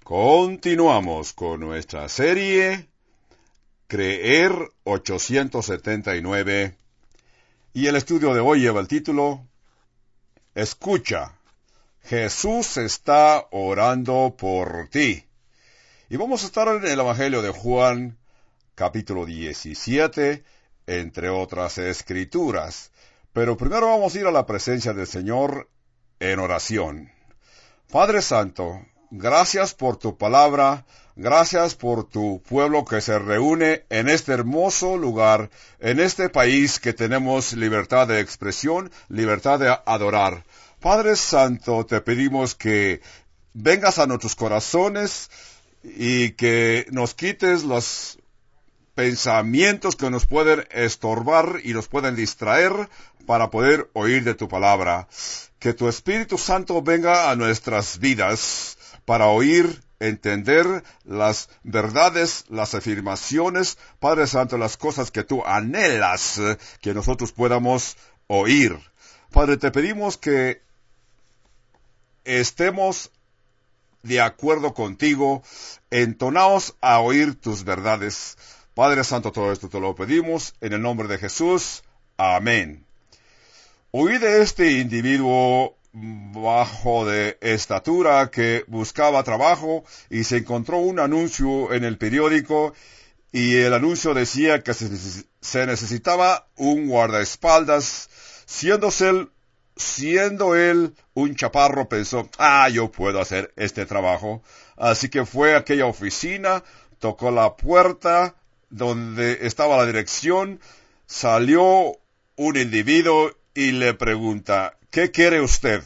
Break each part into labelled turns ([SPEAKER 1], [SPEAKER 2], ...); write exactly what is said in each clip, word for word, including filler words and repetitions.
[SPEAKER 1] Continuamos con nuestra serie Creer ochocientos setenta y nueve y el estudio de hoy lleva el título Escucha, Jesús está orando por ti. Y vamos a estar en el Evangelio de Juan, capítulo diecisiete, entre otras escrituras. Pero primero vamos a ir a la presencia del Señor en oración. Padre Santo, gracias por tu palabra, gracias por tu pueblo que se reúne en este hermoso lugar, en este país que tenemos libertad de expresión, libertad de adorar. Padre Santo, te pedimos que vengas a nuestros corazones y que nos quites los pensamientos que nos pueden estorbar y nos pueden distraer para poder oír de tu palabra. Que tu Espíritu Santo venga a nuestras vidas para oír, entender las verdades, las afirmaciones, Padre Santo, las cosas que tú anhelas que nosotros podamos oír. Padre, te pedimos que estemos de acuerdo contigo, entonaos a oír tus verdades. Padre Santo, todo esto te lo pedimos en el nombre de Jesús. Amén. Oí de este individuo bajo de estatura que buscaba trabajo y se encontró un anuncio en el periódico y el anuncio decía que se, se necesitaba un guardaespaldas. Siendo él, siendo él un chaparro, pensó, ah, yo puedo hacer este trabajo. Así que fue a aquella oficina, tocó la puerta donde estaba la dirección, salió un individuo y le pregunta, ¿qué quiere usted?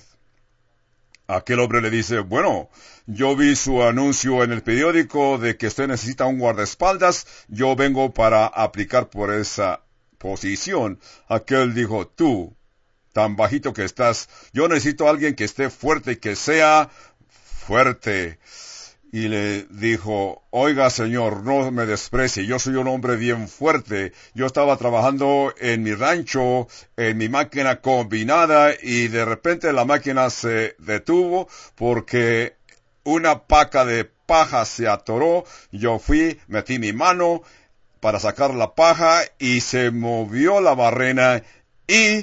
[SPEAKER 1] Aquel hombre le dice, bueno, yo vi su anuncio en el periódico de que usted necesita un guardaespaldas, yo vengo para aplicar por esa posición. Aquel dijo, tú, tan bajito que estás, yo necesito a alguien que esté fuerte y que sea fuerte. Y le dijo, oiga señor, no me desprecie, yo soy un hombre bien fuerte. Yo estaba trabajando en mi rancho, en mi máquina combinada, y de repente la máquina se detuvo porque una paca de paja se atoró. Yo fui, metí mi mano para sacar la paja y se movió la barrena y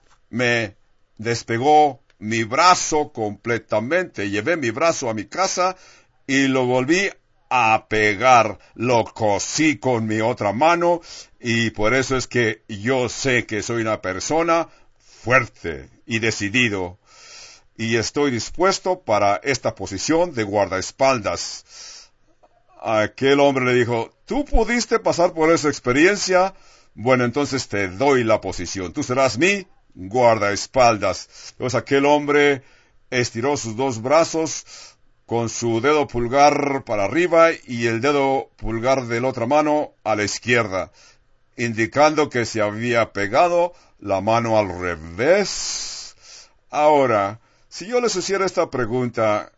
[SPEAKER 1] me despegó mi brazo completamente. Llevé mi brazo a mi casa y lo volví a pegar, lo cosí con mi otra mano, y por eso es que yo sé que soy una persona fuerte y decidido, y estoy dispuesto para esta posición de guardaespaldas. Aquel hombre le dijo, ¿tú pudiste pasar por esa experiencia? Bueno, entonces te doy la posición, tú serás mi guardaespaldas. Entonces aquel hombre estiró sus dos brazos, con su dedo pulgar para arriba y el dedo pulgar de la otra mano a la izquierda, indicando que se había pegado la mano al revés. Ahora, si yo les hiciera esta pregunta,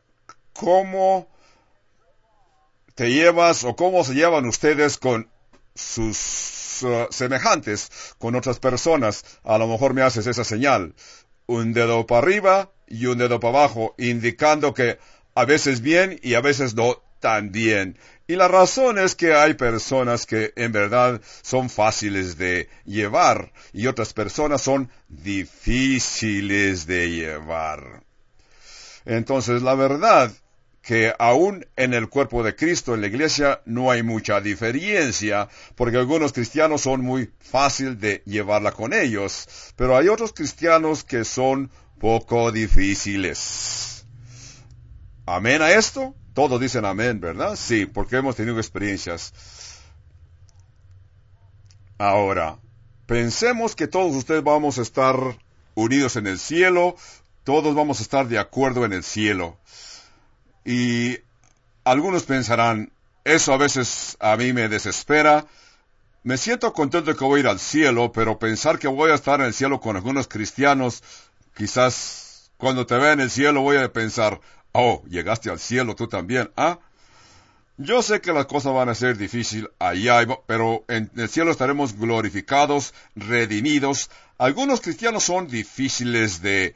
[SPEAKER 1] ¿cómo te llevas o cómo se llevan ustedes con sus uh, semejantes, con otras personas? A lo mejor me haces esa señal, un dedo para arriba y un dedo para abajo, indicando que a veces bien y a veces no tan bien. Y la razón es que hay personas que en verdad son fáciles de llevar y otras personas son difíciles de llevar. Entonces, la verdad que aún en el cuerpo de Cristo, en la iglesia, no hay mucha diferencia, porque algunos cristianos son muy fácil de llevarla con ellos, pero hay otros cristianos que son poco difíciles. ¿Amén a esto? Todos dicen amén, ¿verdad? Sí, porque hemos tenido experiencias. Ahora, pensemos que todos ustedes vamos a estar unidos en el cielo, todos vamos a estar de acuerdo en el cielo. Y algunos pensarán, eso a veces a mí me desespera. Me siento contento de que voy a ir al cielo, pero pensar que voy a estar en el cielo con algunos cristianos, quizás cuando te vea en el cielo voy a pensar, oh, llegaste al cielo tú también, ¿ah? Yo sé que las cosas van a ser difíciles allá, pero en el cielo estaremos glorificados, redimidos. Algunos cristianos son difíciles de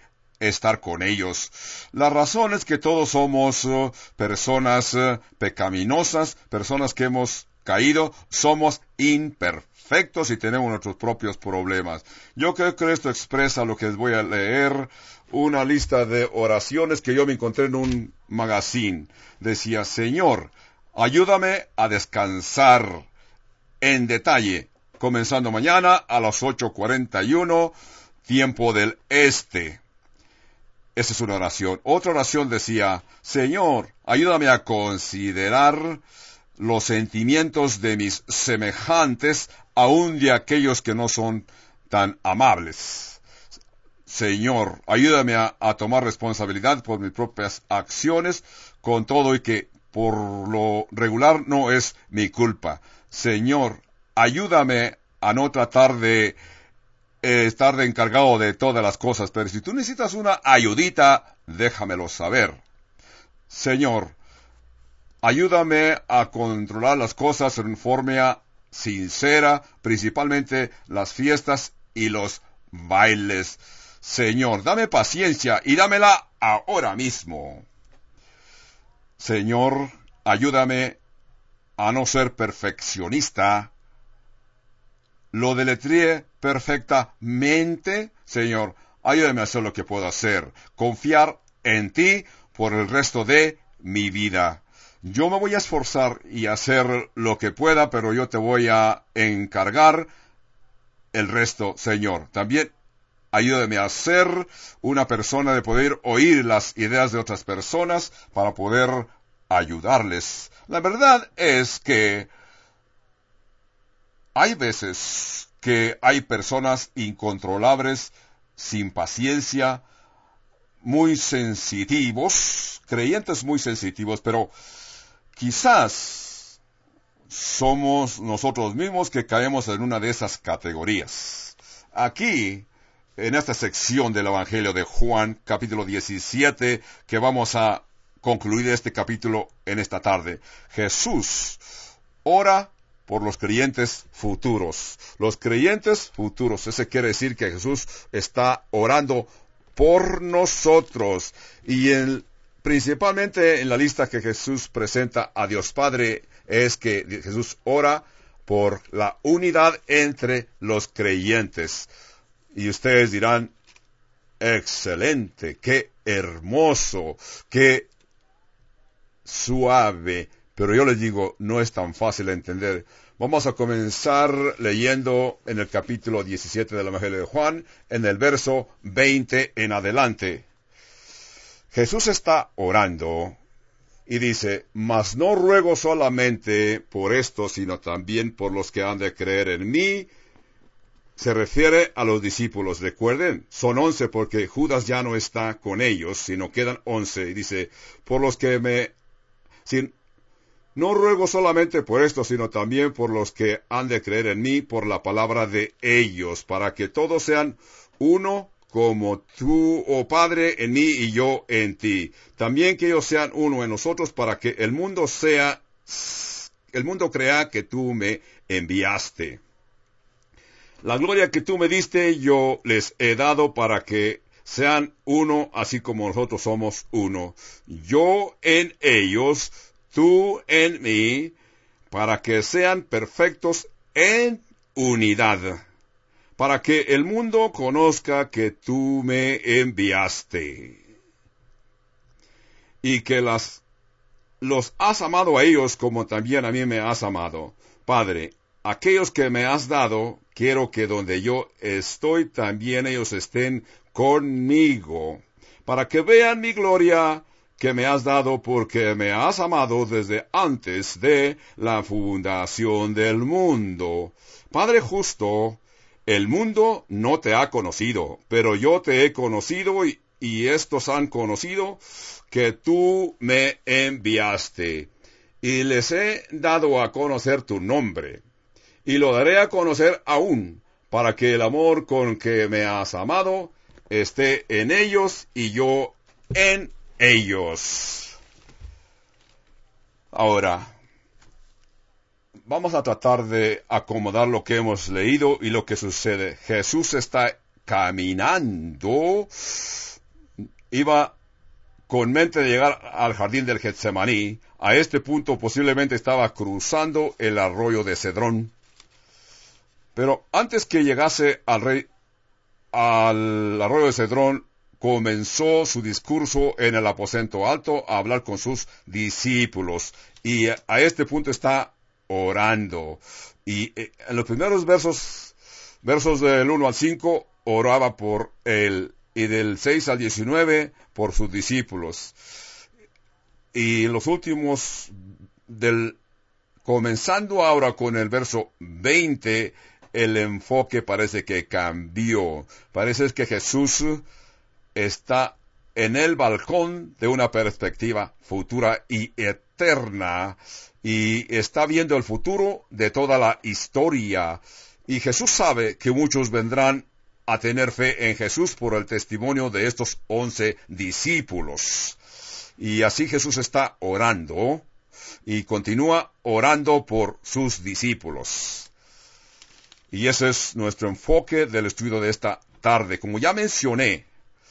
[SPEAKER 1] estar con ellos. La razón es que todos somos uh, personas uh, pecaminosas, personas que hemos caído, somos imperfectos y tenemos nuestros propios problemas. Yo creo que esto expresa lo que les voy a leer, una lista de oraciones que yo me encontré en un magazine. Decía, Señor, ayúdame a descansar en detalle, comenzando mañana a las ocho cuarenta y uno, tiempo del este. Esa es una oración. Otra oración decía, Señor, ayúdame a considerar los sentimientos de mis semejantes, aun de aquellos que no son tan amables. Señor, ayúdame a, a tomar responsabilidad por mis propias acciones, con todo y que por lo regular no es mi culpa. Señor, ayúdame a no tratar de eh, estar de encargado de todas las cosas, pero si tú necesitas una ayudita, déjamelo saber. Señor, ayúdame a controlar las cosas en forma sincera, principalmente las fiestas y los bailes. Señor, dame paciencia y dámela ahora mismo. Señor, ayúdame a no ser perfeccionista. Lo deletreé perfectamente. Señor, ayúdame a hacer lo que puedo hacer. Confiar en ti por el resto de mi vida. Yo me voy a esforzar y hacer lo que pueda, pero yo te voy a encargar el resto, Señor. También ayúdame a ser una persona de poder oír las ideas de otras personas para poder ayudarles. La verdad es que hay veces que hay personas incontrolables, sin paciencia, muy sensitivos, creyentes muy sensitivos, pero quizás somos nosotros mismos que caemos en una de esas categorías. Aquí, en esta sección del Evangelio de Juan, capítulo diecisiete, que vamos a concluir este capítulo en esta tarde, Jesús ora por los creyentes futuros. Los creyentes futuros, eso quiere decir que Jesús está orando por nosotros. Y en, principalmente en la lista que Jesús presenta a Dios Padre, es que Jesús ora por la unidad entre los creyentes. Y ustedes dirán, excelente, qué hermoso, qué suave. Pero yo les digo, no es tan fácil de entender. Vamos a comenzar leyendo en el capítulo diecisiete del Evangelio de Juan, en el verso veinte en adelante. Jesús está orando y dice, mas no ruego solamente por esto, sino también por los que han de creer en mí. Se refiere a los discípulos. Recuerden, son once porque Judas ya no está con ellos, sino quedan once. Y dice, por los que me... Sin, no ruego solamente por esto, sino también por los que han de creer en mí, por la palabra de ellos, para que todos sean uno, como tú, oh Padre, en mí y yo en ti. También que ellos sean uno en nosotros, para que el mundo sea, el mundo crea que tú me enviaste. La gloria que tú me diste, yo les he dado para que sean uno, así como nosotros somos uno. Yo en ellos, tú en mí, para que sean perfectos en unidad, para que el mundo conozca que tú me enviaste, y que las, los has amado a ellos como también a mí me has amado. Padre, aquellos que me has dado, quiero que donde yo estoy, también ellos estén conmigo, para que vean mi gloria que me has dado, porque me has amado desde antes de la fundación del mundo. Padre justo, el mundo no te ha conocido, pero yo te he conocido y, y estos han conocido que tú me enviaste. Y les he dado a conocer tu nombre, y lo daré a conocer aún, para que el amor con que me has amado esté en ellos y yo en ellos. Ahora, vamos a tratar de acomodar lo que hemos leído y lo que sucede. Jesús está caminando iba con mente de llegar al jardín del Getsemaní. A este punto posiblemente estaba cruzando el arroyo de Cedrón. Pero antes que llegase al rey, al arroyo de Cedrón, comenzó su discurso en el aposento alto a hablar con sus discípulos. Y a este punto está orando. Y en los primeros versos, versos del uno al cinco, oraba por él. Y del seis al diecinueve, por sus discípulos. Y en los últimos, del, comenzando ahora con el verso veinte, el enfoque parece que cambió. Parece que Jesús está en el balcón de una perspectiva futura y eterna, y está viendo el futuro de toda la historia. Y Jesús sabe que muchos vendrán a tener fe en Jesús por el testimonio de estos once discípulos. Y así Jesús está orando, y continúa orando por sus discípulos. Y ese es nuestro enfoque del estudio de esta tarde. Como ya mencioné,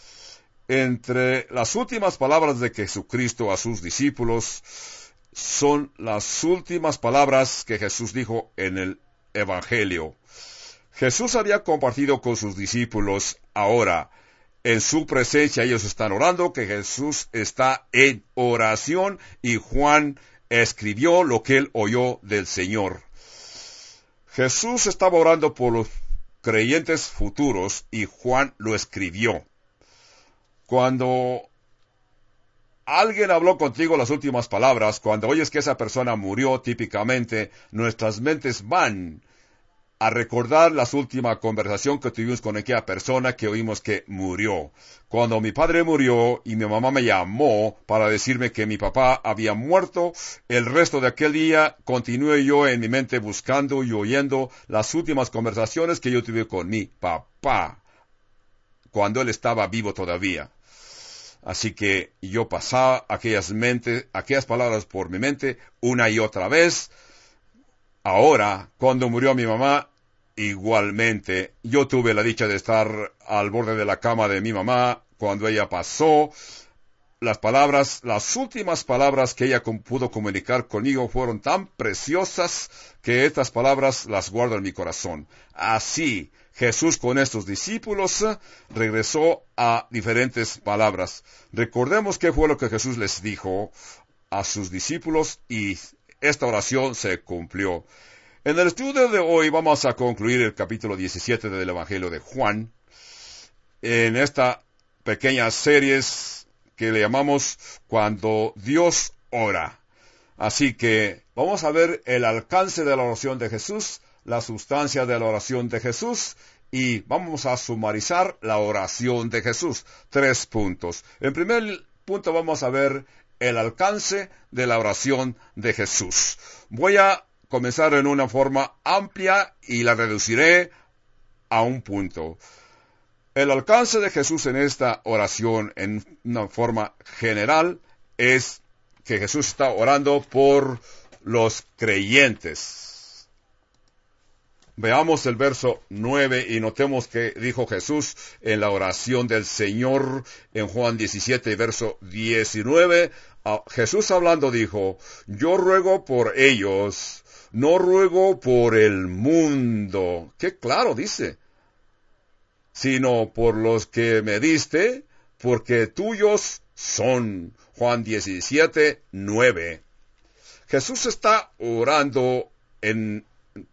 [SPEAKER 1] entre las últimas palabras de Jesucristo a sus discípulos son las últimas palabras que Jesús dijo en el Evangelio. Jesús había compartido con sus discípulos ahora, en su presencia, ellos están orando, que Jesús está en oración, y Juan escribió lo que él oyó del Señor. Jesús estaba orando por los creyentes futuros, y Juan lo escribió. Cuando alguien habló contigo las últimas palabras, cuando oyes que esa persona murió, típicamente nuestras mentes van a recordar la última conversación que tuvimos con aquella persona que oímos que murió. Cuando mi padre murió y mi mamá me llamó para decirme que mi papá había muerto, el resto de aquel día continué yo en mi mente buscando y oyendo las últimas conversaciones que yo tuve con mi papá, cuando él estaba vivo todavía. Así que yo pasaba aquellas mentes, aquellas palabras por mi mente una y otra vez. Ahora, cuando murió mi mamá, igualmente, yo tuve la dicha de estar al borde de la cama de mi mamá cuando ella pasó. Las palabras, las últimas palabras que ella pudo comunicar conmigo fueron tan preciosas que estas palabras las guardo en mi corazón. Así, Jesús con estos discípulos regresó a diferentes palabras. Recordemos qué fue lo que Jesús les dijo a sus discípulos, y esta oración se cumplió. En el estudio de hoy vamos a concluir el capítulo diecisiete del Evangelio de Juan, en esta pequeña serie que le llamamos Cuando Dios ora. Así que vamos a ver el alcance de la oración de Jesús, la sustancia de la oración de Jesús, y vamos a sumarizar la oración de Jesús. Tres puntos. En primer punto vamos a ver el alcance de la oración de Jesús. Voy a comenzar en una forma amplia y la reduciré a un punto. El alcance de Jesús en esta oración, en una forma general, es que Jesús está orando por los creyentes. Veamos el verso nueve y notemos que dijo Jesús en la oración del Señor en Juan diecisiete, verso diecinueve. Jesús hablando dijo: yo ruego por ellos, no ruego por el mundo. Qué claro dice. Sino por los que me diste, porque tuyos son. Juan diecisiete, nueve. Jesús está orando en,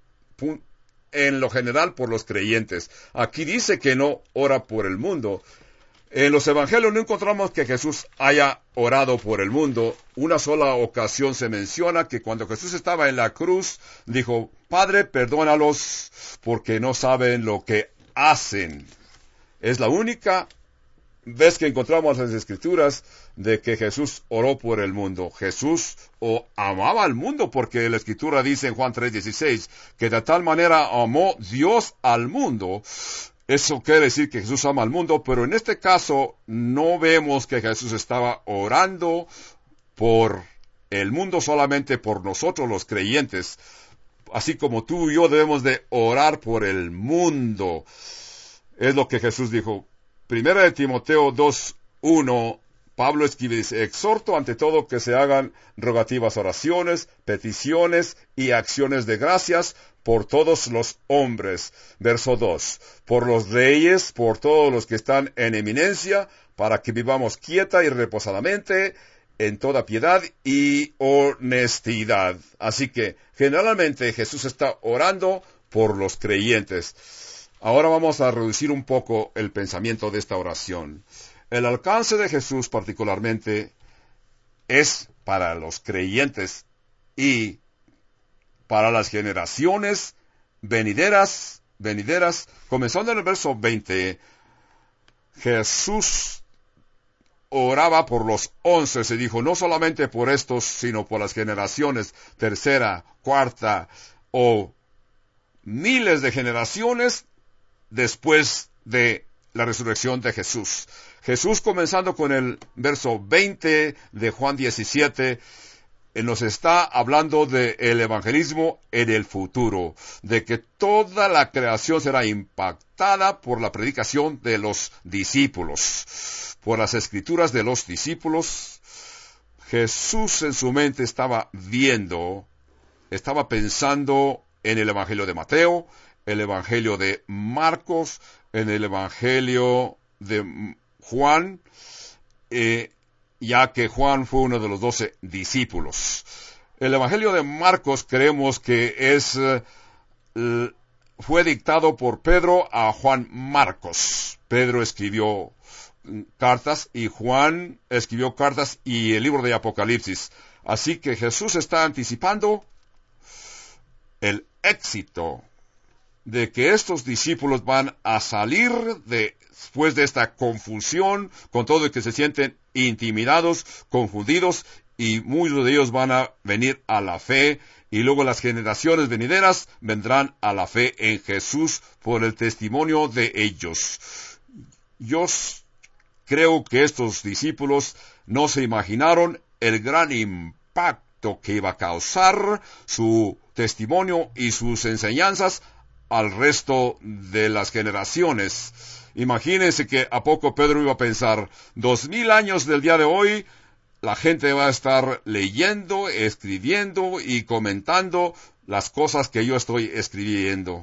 [SPEAKER 1] en lo general por los creyentes. Aquí dice que no ora por el mundo. En los evangelios no encontramos que Jesús haya orado por el mundo. Una sola ocasión se menciona que cuando Jesús estaba en la cruz, dijo: Padre, perdónalos porque no saben lo que hacen. Es la única vez que encontramos en las Escrituras de que Jesús oró por el mundo. Jesús o amaba al mundo, porque la Escritura dice en Juan tres dieciséis que de tal manera amó Dios al mundo. Eso quiere decir que Jesús ama al mundo, pero en este caso no vemos que Jesús estaba orando por el mundo, solamente por nosotros los creyentes. Así como tú y yo debemos de orar por el mundo. Es lo que Jesús dijo. Primera de Timoteo dos uno, Pablo escribe, dice, exhorto ante todo que se hagan rogativas oraciones, peticiones y acciones de gracias por todos los hombres. Verso dos, por los reyes, por todos los que están en eminencia, para que vivamos quieta y reposadamente en toda piedad y honestidad. Así que generalmente Jesús está orando por los creyentes. Ahora vamos a reducir un poco el pensamiento de esta oración. El alcance de Jesús particularmente es para los creyentes y para las generaciones venideras, venideras. Comenzando en el verso veinte, Jesús oraba por los once, se dijo, no solamente por estos, sino por las generaciones tercera, cuarta o miles de generaciones después de la resurrección de Jesús. Jesús, comenzando con el verso veinte de Juan diecisiete, nos está hablando del evangelismo en el futuro, de que toda la creación será impactada por la predicación de los discípulos, por las escrituras de los discípulos. Jesús en su mente estaba viendo, estaba pensando en el evangelio de Mateo, el evangelio de Marcos, en el evangelio de Juan, eh, ya que Juan fue uno de los doce discípulos. El evangelio de Marcos creemos que es eh, fue dictado por Pedro a Juan Marcos. Pedro escribió cartas y Juan escribió cartas y el libro de Apocalipsis. Así que Jesús está anticipando el éxito de que estos discípulos van a salir de, después de esta confusión, con todo el que se sienten intimidados, confundidos, y muchos de ellos van a venir a la fe, y luego las generaciones venideras vendrán a la fe en Jesús por el testimonio de ellos. Yo creo que estos discípulos no se imaginaron el gran impacto que iba a causar su testimonio y sus enseñanzas al resto de las generaciones. Imagínense que a poco Pedro iba a pensar, dos mil años del día de hoy, la gente va a estar leyendo, escribiendo y comentando las cosas que yo estoy escribiendo.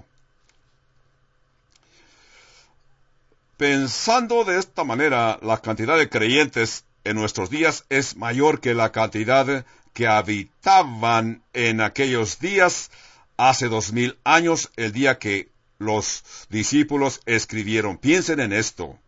[SPEAKER 1] Pensando de esta manera, la cantidad de creyentes en nuestros días es mayor que la cantidad que habitaban en aquellos días hace dos mil años, el día que los discípulos escribieron. Piensen en esto.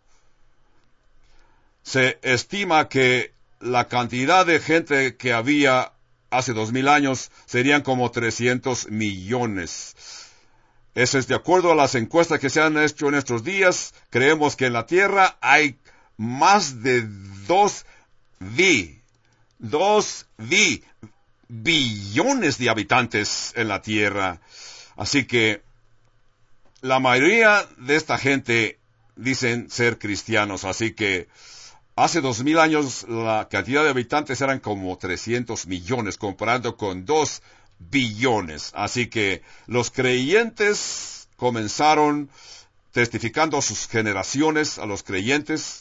[SPEAKER 1] Se estima que la cantidad de gente que había hace dos mil años serían como trescientos millones. Eso es de acuerdo a las encuestas que se han hecho en estos días. Creemos que en la Tierra hay más de dos bi, dos bi, billones de habitantes en la Tierra. Así que la mayoría de esta gente dicen ser cristianos. Así que hace dos mil años la cantidad de habitantes eran como trescientos millones, comparando con dos billones. Así que los creyentes comenzaron testificando a sus generaciones, a los creyentes.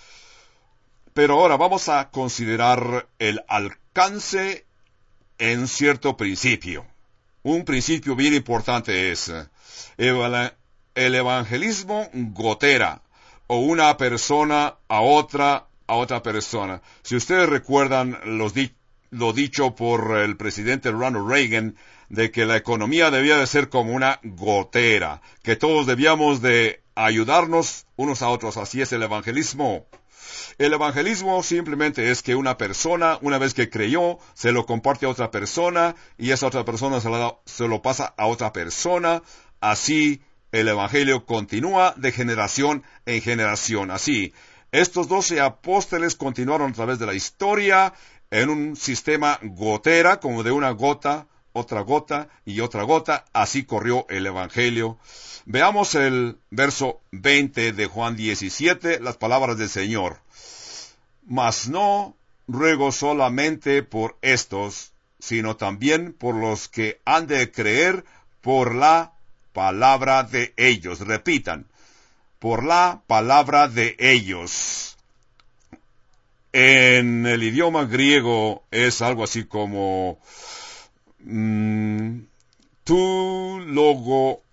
[SPEAKER 1] Pero ahora vamos a considerar el alcance en cierto principio. Un principio bien importante es el evangelismo gotera, o una persona a otra, a otra persona. Si ustedes recuerdan los di- lo dicho por el presidente Ronald Reagan, de que la economía debía de ser como una gotera, que todos debíamos de ayudarnos unos a otros. Así es el evangelismo. El evangelismo simplemente es que una persona, una vez que creyó, se lo comparte a otra persona, y esa otra persona se lo, se lo pasa a otra persona. Así el evangelio continúa de generación en generación. Así, estos doce apóstoles continuaron a través de la historia en un sistema gotera, como de una gota, otra gota y otra gota. Así corrió el evangelio. Veamos el verso veinte de Juan diecisiete, las palabras del Señor. Mas no ruego solamente por estos, sino también por los que han de creer por la palabra de ellos. Repitan, por la palabra de ellos. En el idioma griego es algo así como mm, tu logo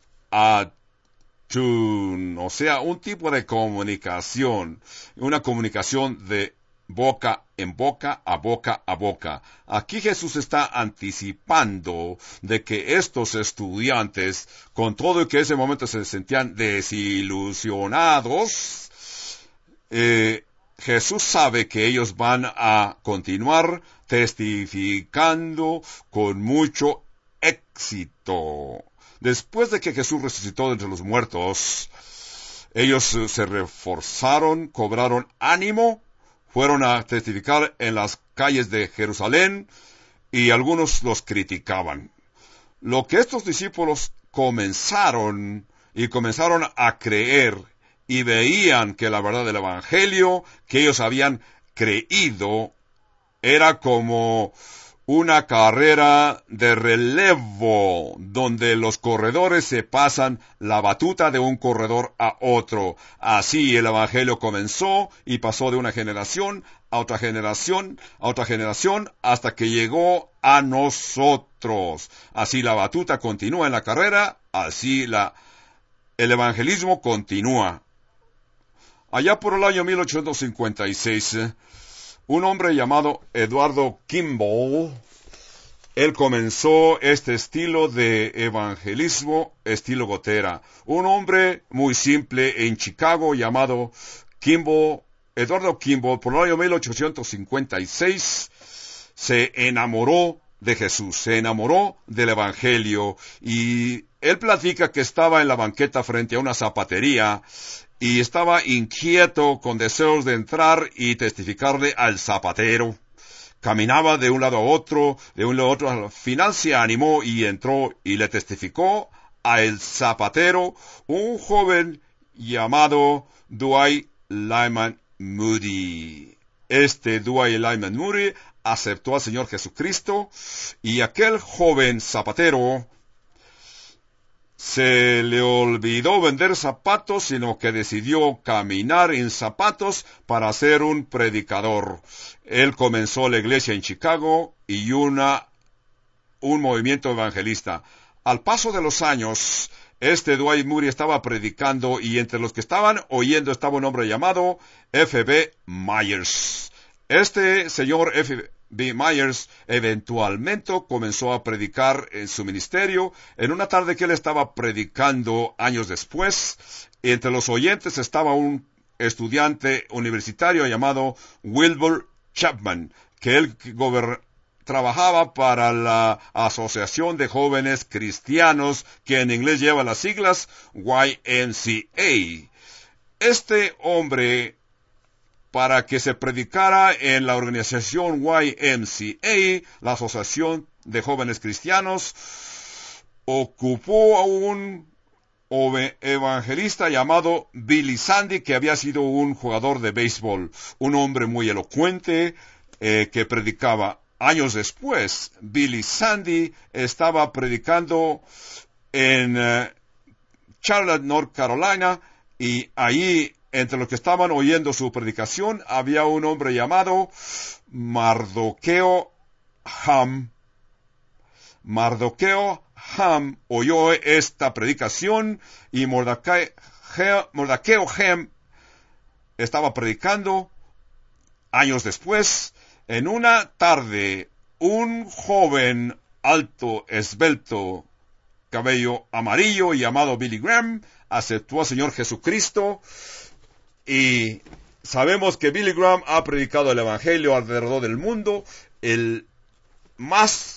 [SPEAKER 1] atun, o sea, un tipo de comunicación, una comunicación de boca en boca, a boca a boca. Aquí Jesús está anticipando de que estos estudiantes, con todo y que en ese momento se sentían desilusionados, eh, Jesús sabe que ellos van a continuar testificando con mucho éxito. Después de que Jesús resucitó de entre los muertos, ellos se reforzaron, cobraron ánimo, fueron a testificar en las calles de Jerusalén y algunos los criticaban. Lo que estos discípulos comenzaron y comenzaron a creer y veían que la verdad del Evangelio que ellos habían creído era como una carrera de relevo, donde los corredores se pasan la batuta de un corredor a otro. Así el Evangelio comenzó y pasó de una generación a otra generación, a otra generación, hasta que llegó a nosotros. Así la batuta continúa en la carrera, así la, el evangelismo continúa. Allá por el año mil ochocientos cincuenta y seis, un hombre llamado Eduardo Kimball, él comenzó este estilo de evangelismo, estilo gotera. Un hombre muy simple en Chicago llamado Kimball, Eduardo Kimball, por el año mil ochocientos cincuenta y seis, se enamoró de Jesús, se enamoró del Evangelio, y él platica que estaba en la banqueta frente a una zapatería, y estaba inquieto con deseos de entrar y testificarle al zapatero. Caminaba de un lado a otro, de un lado a otro. Al final se animó y entró y le testificó al zapatero, un joven llamado Dwight Lyman Moody. Este Dwight Lyman Moody aceptó al Señor Jesucristo, y aquel joven zapatero se le olvidó vender zapatos, sino que decidió caminar en zapatos para ser un predicador. Él comenzó la iglesia en Chicago y una, un movimiento evangelista. Al paso de los años, este Dwight Moody estaba predicando, y entre los que estaban oyendo estaba un hombre llamado F B Myers. Este señor F B Myers eventualmente comenzó a predicar en su ministerio. En una tarde que él estaba predicando años después, entre los oyentes estaba un estudiante universitario llamado Wilbur Chapman, que él gober- trabajaba para la Asociación de Jóvenes Cristianos, que en inglés lleva las siglas Y M C A. Este hombre, para que se predicara en la organización Y M C A, la Asociación de Jóvenes Cristianos, ocupó a un evangelista llamado Billy Sunday, que había sido un jugador de béisbol, un hombre muy elocuente, eh, que predicaba. Años después, Billy Sunday estaba predicando en uh, Charlotte, North Carolina, y allí, entre los que estaban oyendo su predicación, había un hombre llamado Mardoqueo Ham. Mardoqueo Ham oyó esta predicación, y Mardoqueo Ham estaba predicando. Años después, en una tarde, un joven alto, esbelto, cabello amarillo, llamado Billy Graham, aceptó al Señor Jesucristo. Y sabemos que Billy Graham ha predicado el Evangelio alrededor del mundo, el más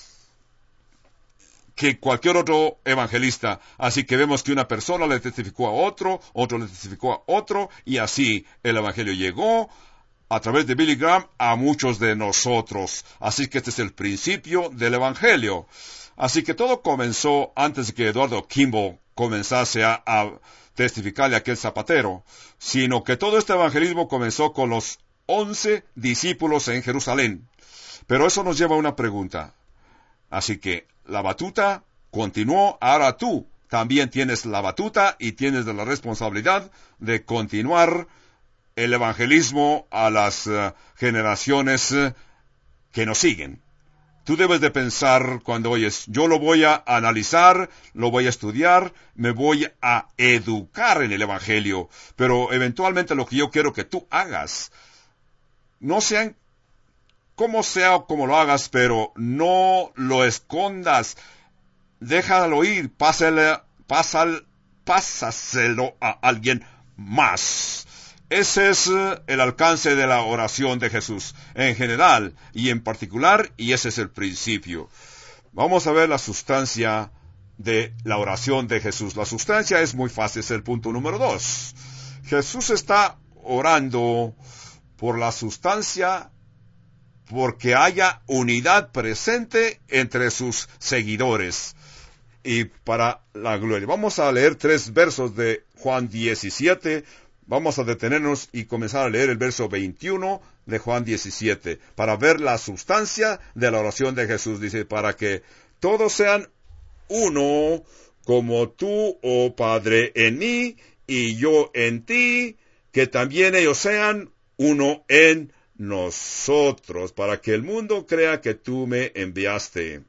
[SPEAKER 1] que cualquier otro evangelista. Así que vemos que una persona le testificó a otro, otro le testificó a otro, y así el Evangelio llegó a través de Billy Graham a muchos de nosotros. Así que este es el principio del Evangelio. Así que todo comenzó antes de que Eduardo Kimball comenzase a, a testificarle a aquel zapatero, sino que todo este evangelismo comenzó con los once discípulos en Jerusalén. Pero eso nos lleva a una pregunta. Así que la batuta continuó, ahora tú también tienes la batuta y tienes la responsabilidad de continuar el evangelismo a las uh, generaciones uh, que nos siguen. Tú debes de pensar cuando oyes, yo lo voy a analizar, lo voy a estudiar, me voy a educar en el evangelio, pero eventualmente lo que yo quiero que tú hagas, no sean como sea o como lo hagas, pero no lo escondas, déjalo ir, pásale, pásale, pásaselo a alguien más. Ese es el alcance de la oración de Jesús, en general y en particular, y ese es el principio. Vamos a ver la sustancia de la oración de Jesús. La sustancia es muy fácil, es el punto número dos. Jesús está orando por la sustancia, porque haya unidad presente entre sus seguidores y para la gloria. Vamos a leer tres versos de Juan diecisiete. Vamos a detenernos y comenzar a leer el verso veintiuno de Juan diecisiete para ver la sustancia de la oración de Jesús. Dice, para que todos sean uno, como tú, oh Padre, en mí y yo en ti, que también ellos sean uno en nosotros, para que el mundo crea que tú me enviaste.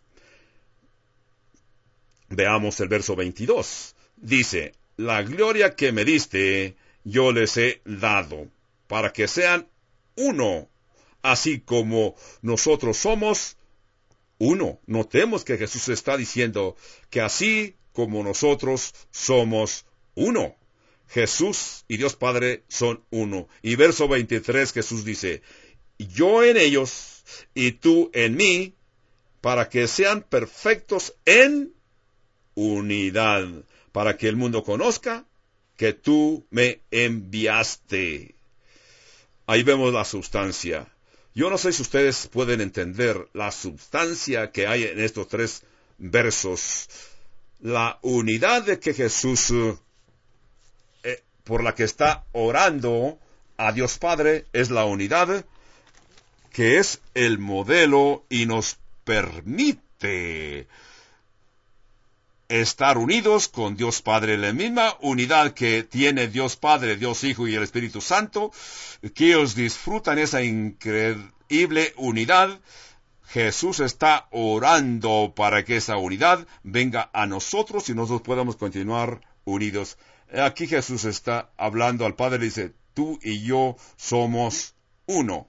[SPEAKER 1] Veamos el verso veintidós. Dice, la gloria que me diste, yo les he dado, para que sean uno, así como nosotros somos uno. Notemos que Jesús está diciendo que así como nosotros somos uno. Jesús y Dios Padre son uno. Y verso veintitrés, Jesús dice, yo en ellos y tú en mí, para que sean perfectos en unidad, para que el mundo conozca que tú me enviaste. Ahí vemos la sustancia. Yo no sé si ustedes pueden entender la sustancia que hay en estos tres versos. La unidad de que Jesús, eh, por la que está orando a Dios Padre, es la unidad que es el modelo y nos permite estar unidos con Dios Padre, la misma unidad que tiene Dios Padre, Dios Hijo y el Espíritu Santo, que ellos disfrutan esa increíble unidad. Jesús está orando para que esa unidad venga a nosotros y nosotros podamos continuar unidos. Aquí Jesús está hablando al Padre y dice, tú y yo somos uno.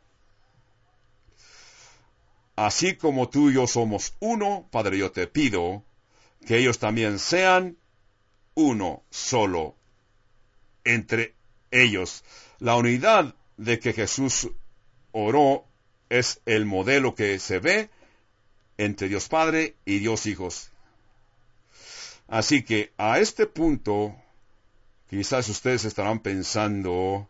[SPEAKER 1] Así como tú y yo somos uno, Padre, yo te pido que ellos también sean uno solo entre ellos. La unidad de que Jesús oró es el modelo que se ve entre Dios Padre y Dios Hijos. Así que a este punto, quizás ustedes estarán pensando,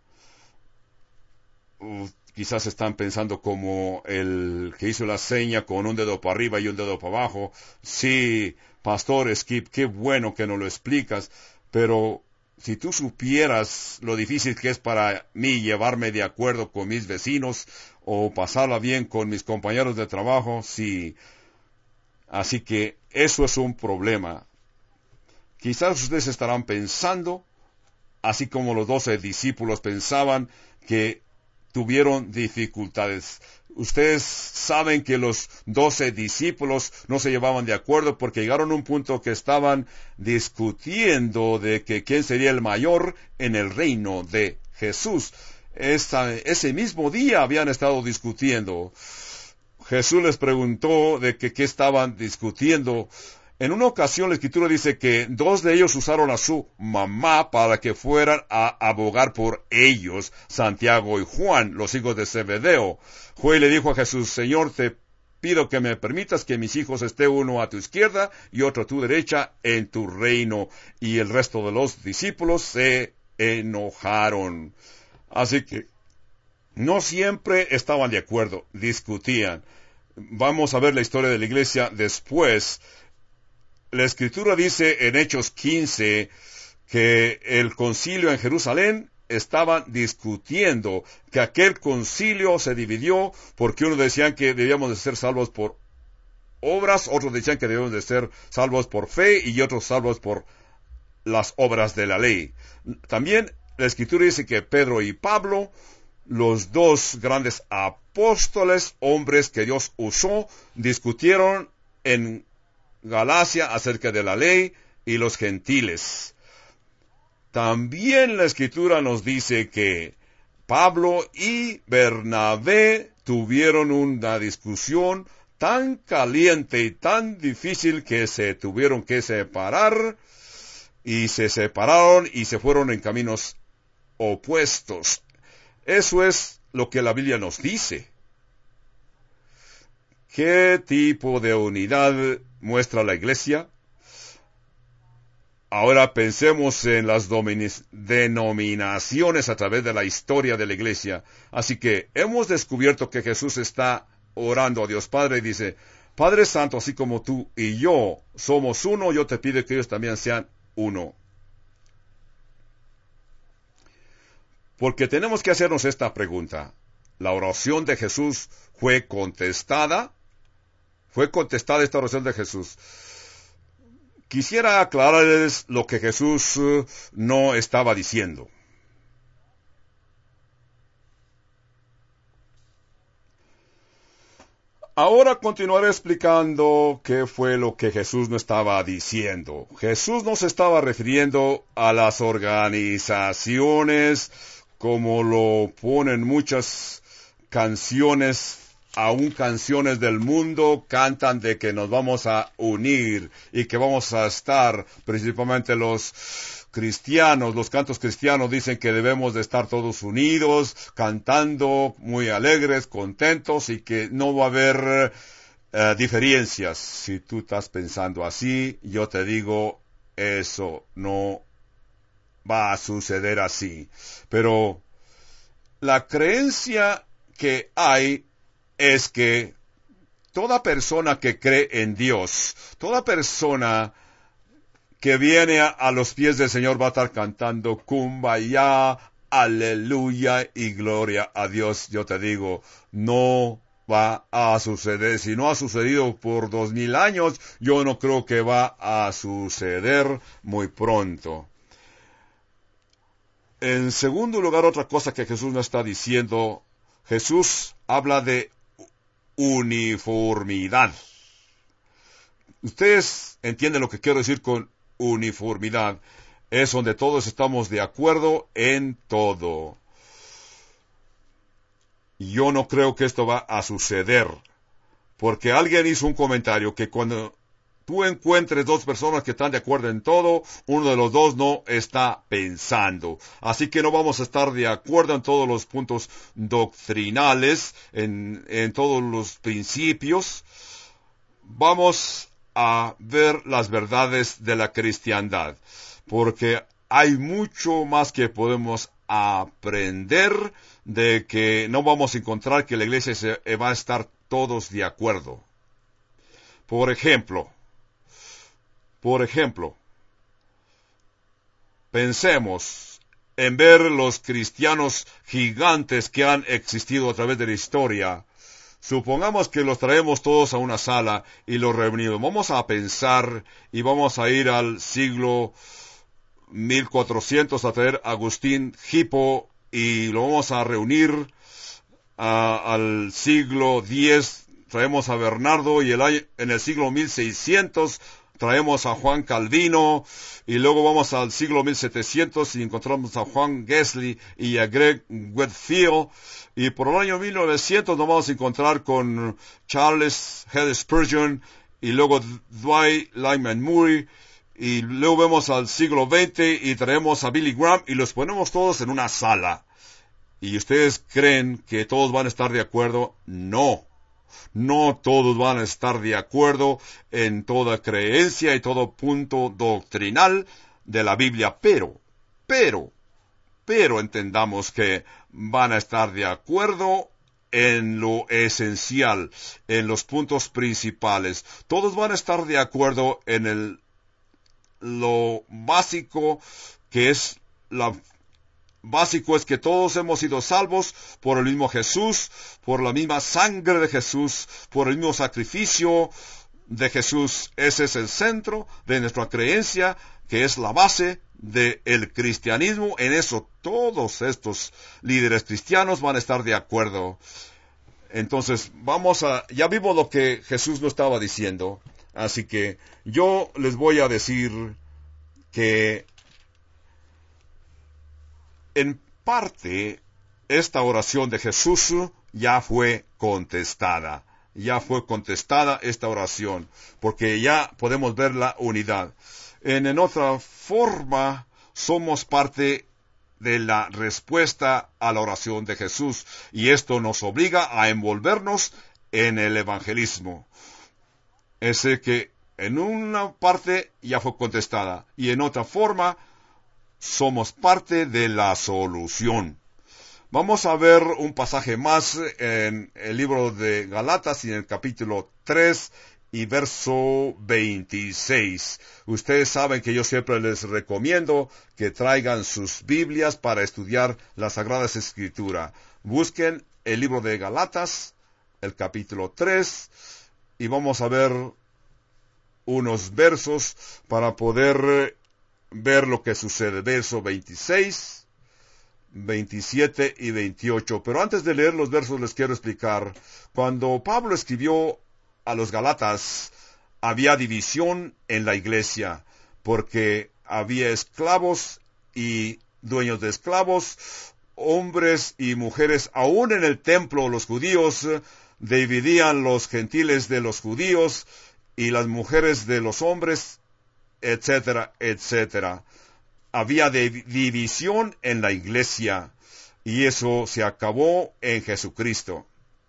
[SPEAKER 1] uh, quizás están pensando como el que hizo la seña con un dedo para arriba y un dedo para abajo. Sí, Pastor Skip, qué bueno que nos lo explicas, pero si tú supieras lo difícil que es para mí llevarme de acuerdo con mis vecinos o pasarla bien con mis compañeros de trabajo, sí. Así que eso es un problema. Quizás ustedes estarán pensando, así como los doce discípulos pensaban, que tuvieron dificultades. Ustedes saben que los doce discípulos no se llevaban de acuerdo porque llegaron a un punto que estaban discutiendo de que quién sería el mayor en el reino de Jesús. Esa, ese mismo día habían estado discutiendo. Jesús les preguntó de que qué estaban discutiendo. En una ocasión la Escritura dice que dos de ellos usaron a su mamá para que fueran a abogar por ellos, Santiago y Juan, los hijos de Zebedeo. Juan le dijo a Jesús, Señor, te pido que me permitas que mis hijos estén uno a tu izquierda y otro a tu derecha en tu reino. Y el resto de los discípulos se enojaron. Así que no siempre estaban de acuerdo, discutían. Vamos a ver la historia de la iglesia después. La Escritura dice en Hechos quince que el concilio en Jerusalén estaban discutiendo, que aquel concilio se dividió porque unos decían que debíamos de ser salvos por obras, otros decían que debíamos de ser salvos por fe y otros salvos por las obras de la ley. También la Escritura dice que Pedro y Pablo, los dos grandes apóstoles, hombres que Dios usó, discutieron en Galacia acerca de la ley y los gentiles. También la Escritura nos dice que Pablo y Bernabé tuvieron una discusión tan caliente y tan difícil que se tuvieron que separar, y se separaron y se fueron en caminos opuestos. Eso es lo que la Biblia nos dice. ¿Qué tipo de unidad muestra la iglesia? Ahora pensemos en las denominaciones a través de la historia de la iglesia. Así que hemos descubierto que Jesús está orando a Dios Padre y dice: Padre Santo, así como tú y yo somos uno, yo te pido que ellos también sean uno. Porque tenemos que hacernos esta pregunta. ¿La oración de Jesús fue contestada? ¿Fue contestada esta oración de Jesús? Quisiera aclararles lo que Jesús uh, no estaba diciendo. Ahora continuaré explicando qué fue lo que Jesús no estaba diciendo. Jesús no se estaba refiriendo a las organizaciones, como lo ponen muchas canciones, aún canciones del mundo, cantan de que nos vamos a unir y que vamos a estar, principalmente los cristianos, los cantos cristianos dicen que debemos de estar todos unidos, cantando, muy alegres, contentos, y que no va a haber uh, diferencias. Si tú estás pensando así, yo te digo, eso no va a suceder así. Pero la creencia que hay es que toda persona que cree en Dios, toda persona que viene a, a los pies del Señor va a estar cantando Kumbaya, aleluya y gloria a Dios. Yo te digo, no va a suceder. Si no ha sucedido por dos mil años, yo no creo que va a suceder muy pronto. En segundo lugar, otra cosa que Jesús no está diciendo, Jesús habla de uniformidad. Ustedes entienden lo que quiero decir con uniformidad. Es donde todos estamos de acuerdo en todo. Yo no creo que esto va a suceder, porque alguien hizo un comentario que cuando tú encuentres dos personas que están de acuerdo en todo, uno de los dos no está pensando. Así que no vamos a estar de acuerdo en todos los puntos doctrinales, en, en todos los principios. Vamos a ver las verdades de la cristiandad, porque hay mucho más que podemos aprender, de que no vamos a encontrar que la iglesia se, va a estar todos de acuerdo. Por ejemplo, por ejemplo, pensemos en ver los cristianos gigantes que han existido a través de la historia. Supongamos que los traemos todos a una sala y los reunimos. Vamos a pensar y vamos a ir al siglo mil cuatrocientos a traer a Agustín Hippo y lo vamos a reunir uh, al siglo diez. Traemos a Bernardo y el año, en el siglo mil seiscientos traemos a Juan Calvino, y luego vamos al siglo mil setecientos y encontramos a Juan Wesley y a Greg Whitfield, y por el año mil novecientos nos vamos a encontrar con Charles Haddon Spurgeon y luego Dwight Lyman Moody, y luego vemos al siglo veinte y traemos a Billy Graham y los ponemos todos en una sala. ¿Y ustedes creen que todos van a estar de acuerdo? No. No todos van a estar de acuerdo en toda creencia y todo punto doctrinal de la Biblia, pero, pero, pero entendamos que van a estar de acuerdo en lo esencial, en los puntos principales. Todos van a estar de acuerdo en el, lo básico, que es la básico es que todos hemos sido salvos por el mismo Jesús, por la misma sangre de Jesús, por el mismo sacrificio de Jesús. Ese es el centro de nuestra creencia, que es la base del cristianismo. En eso todos estos líderes cristianos van a estar de acuerdo. Entonces, vamos a, ya vimos lo que Jesús nos estaba diciendo, así que yo les voy a decir que en parte esta oración de Jesús ya fue contestada. Ya fue contestada esta oración, porque ya podemos ver la unidad. En, en otra forma, somos parte de la respuesta a la oración de Jesús, y esto nos obliga a envolvernos en el evangelismo. Es que en una parte ya fue contestada, y en otra forma somos parte de la solución. Vamos a ver un pasaje más en el libro de Galatas, en el capítulo tres y verso veintiséis. Ustedes saben que yo siempre les recomiendo que traigan sus Biblias para estudiar las Sagradas Escrituras. Busquen el libro de Galatas, el capítulo tres, y vamos a ver unos versos para poder ver lo que sucede. Verso veintiséis, veintisiete y veintiocho. Pero antes de leer los versos les quiero explicar. Cuando Pablo escribió a los Galatas, había división en la iglesia, porque había esclavos y dueños de esclavos, hombres y mujeres. Aún en el templo los judíos dividían los gentiles de los judíos y las mujeres de los hombres, etcétera, etcétera. Había de división en la iglesia, y eso se acabó en Jesucristo.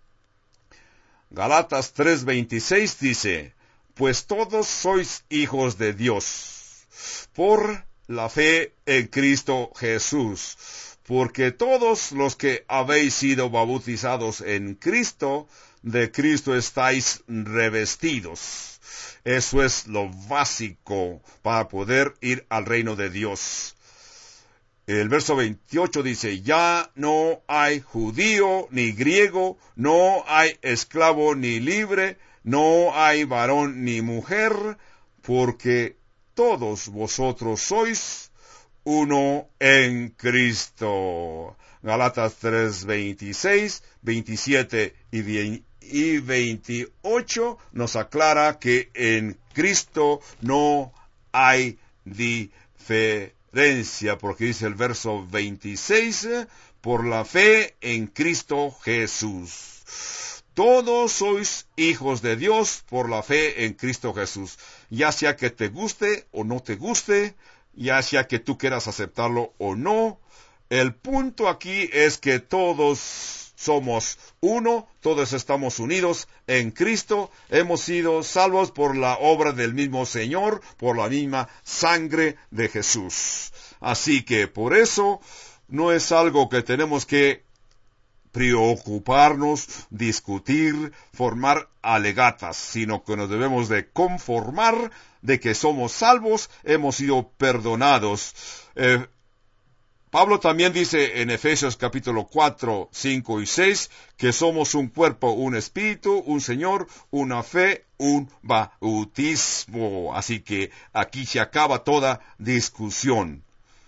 [SPEAKER 1] Galatas tres veintiséis dice: pues todos sois hijos de Dios, por la fe en Cristo Jesús, porque todos los que habéis sido bautizados en Cristo, de Cristo estáis revestidos. Eso es lo básico para poder ir al reino de Dios. El verso veintiocho dice: ya no hay judío ni griego, no hay esclavo ni libre, no hay varón ni mujer, porque todos vosotros sois uno en Cristo. Galatas tres veintiséis, veintisiete y veintiocho nos aclara que en Cristo no hay diferencia. Porque dice el verso veintiséis, por la fe en Cristo Jesús. Todos sois hijos de Dios por la fe en Cristo Jesús. Ya sea que te guste o no te guste, ya sea que tú quieras aceptarlo o no, el punto aquí es que todos somos uno, todos estamos unidos en Cristo, hemos sido salvos por la obra del mismo Señor, por la misma sangre de Jesús. Así que por eso no es algo que tenemos que preocuparnos, discutir, formar alegatas, sino que nos debemos de conformar de que somos salvos, hemos sido perdonados. Eh, Pablo también dice en Efesios capítulo cuatro, cinco y seis que somos un cuerpo, un espíritu, un Señor, una fe, un bautismo. Así que aquí se acaba toda discusión.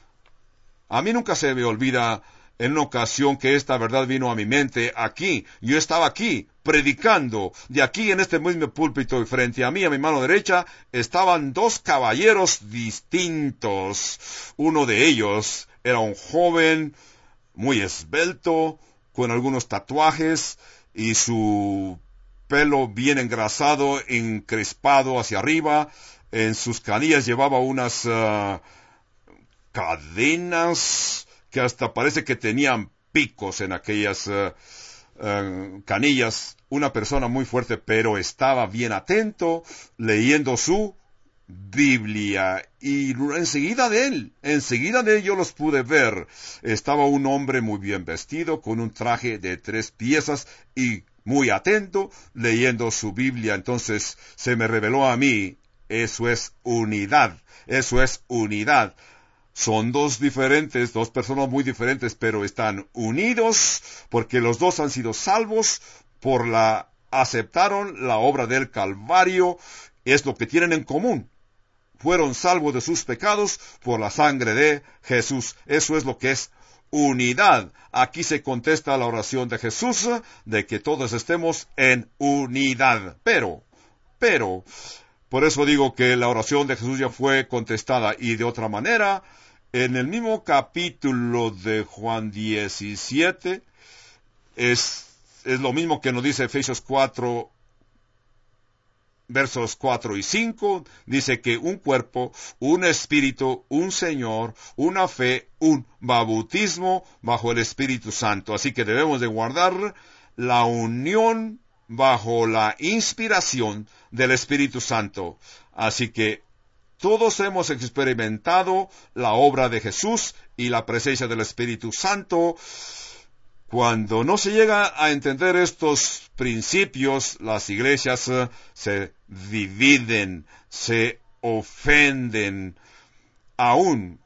[SPEAKER 1] A mí nunca se me olvida en una ocasión que esta verdad vino a mi mente aquí. Yo estaba aquí predicando, de aquí en este mismo púlpito, y frente a mí, a mi mano derecha, estaban dos caballeros distintos. Uno de ellos era un joven muy esbelto, con algunos tatuajes y su pelo bien engrasado, encrespado hacia arriba. En sus canillas llevaba unas uh, cadenas que hasta parece que tenían picos en aquellas uh, uh, canillas. Una persona muy fuerte, pero estaba bien atento, leyendo su Biblia, y enseguida de él, enseguida de él yo los pude ver. Estaba un hombre muy bien vestido, con un traje de tres piezas y muy atento, leyendo su Biblia. Entonces se me reveló a mí, eso es unidad, eso es unidad. Son dos diferentes, dos personas muy diferentes, pero están unidos porque los dos han sido salvos por la, aceptaron la obra del Calvario. Es lo que tienen en común. fueron salvos de sus pecados por la sangre de Jesús. Eso es lo que es unidad. Aquí se contesta la oración de Jesús de que todos estemos en unidad. Pero, pero, por eso digo que la oración de Jesús ya fue contestada. Y de otra manera, en el mismo capítulo de Juan diecisiete, es, es lo mismo que nos dice Efesios cuatro, versos cuatro y cinco, dice que un cuerpo, un espíritu, un Señor, una fe, un bautismo bajo el Espíritu Santo. Así que debemos de guardar la unión bajo la inspiración del Espíritu Santo. Así que todos hemos experimentado la obra de Jesús y la presencia del Espíritu Santo. Cuando no se llega a entender estos principios, las iglesias uh, se dividen, se ofenden. Aún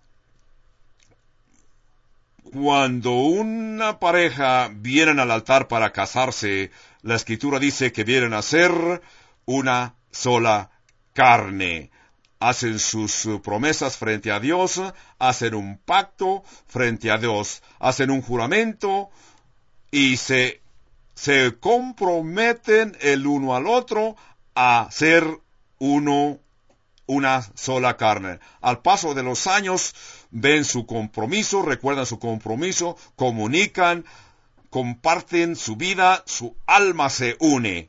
[SPEAKER 1] cuando una pareja vienen al altar para casarse, la Escritura dice que vienen a ser una sola carne. Hacen sus promesas frente a Dios, hacen un pacto frente a Dios, hacen un juramento y se, se comprometen el uno al otro a ser uno, una sola carne. Al paso de los años, ven su compromiso, recuerdan su compromiso, comunican, comparten su vida, su alma se une.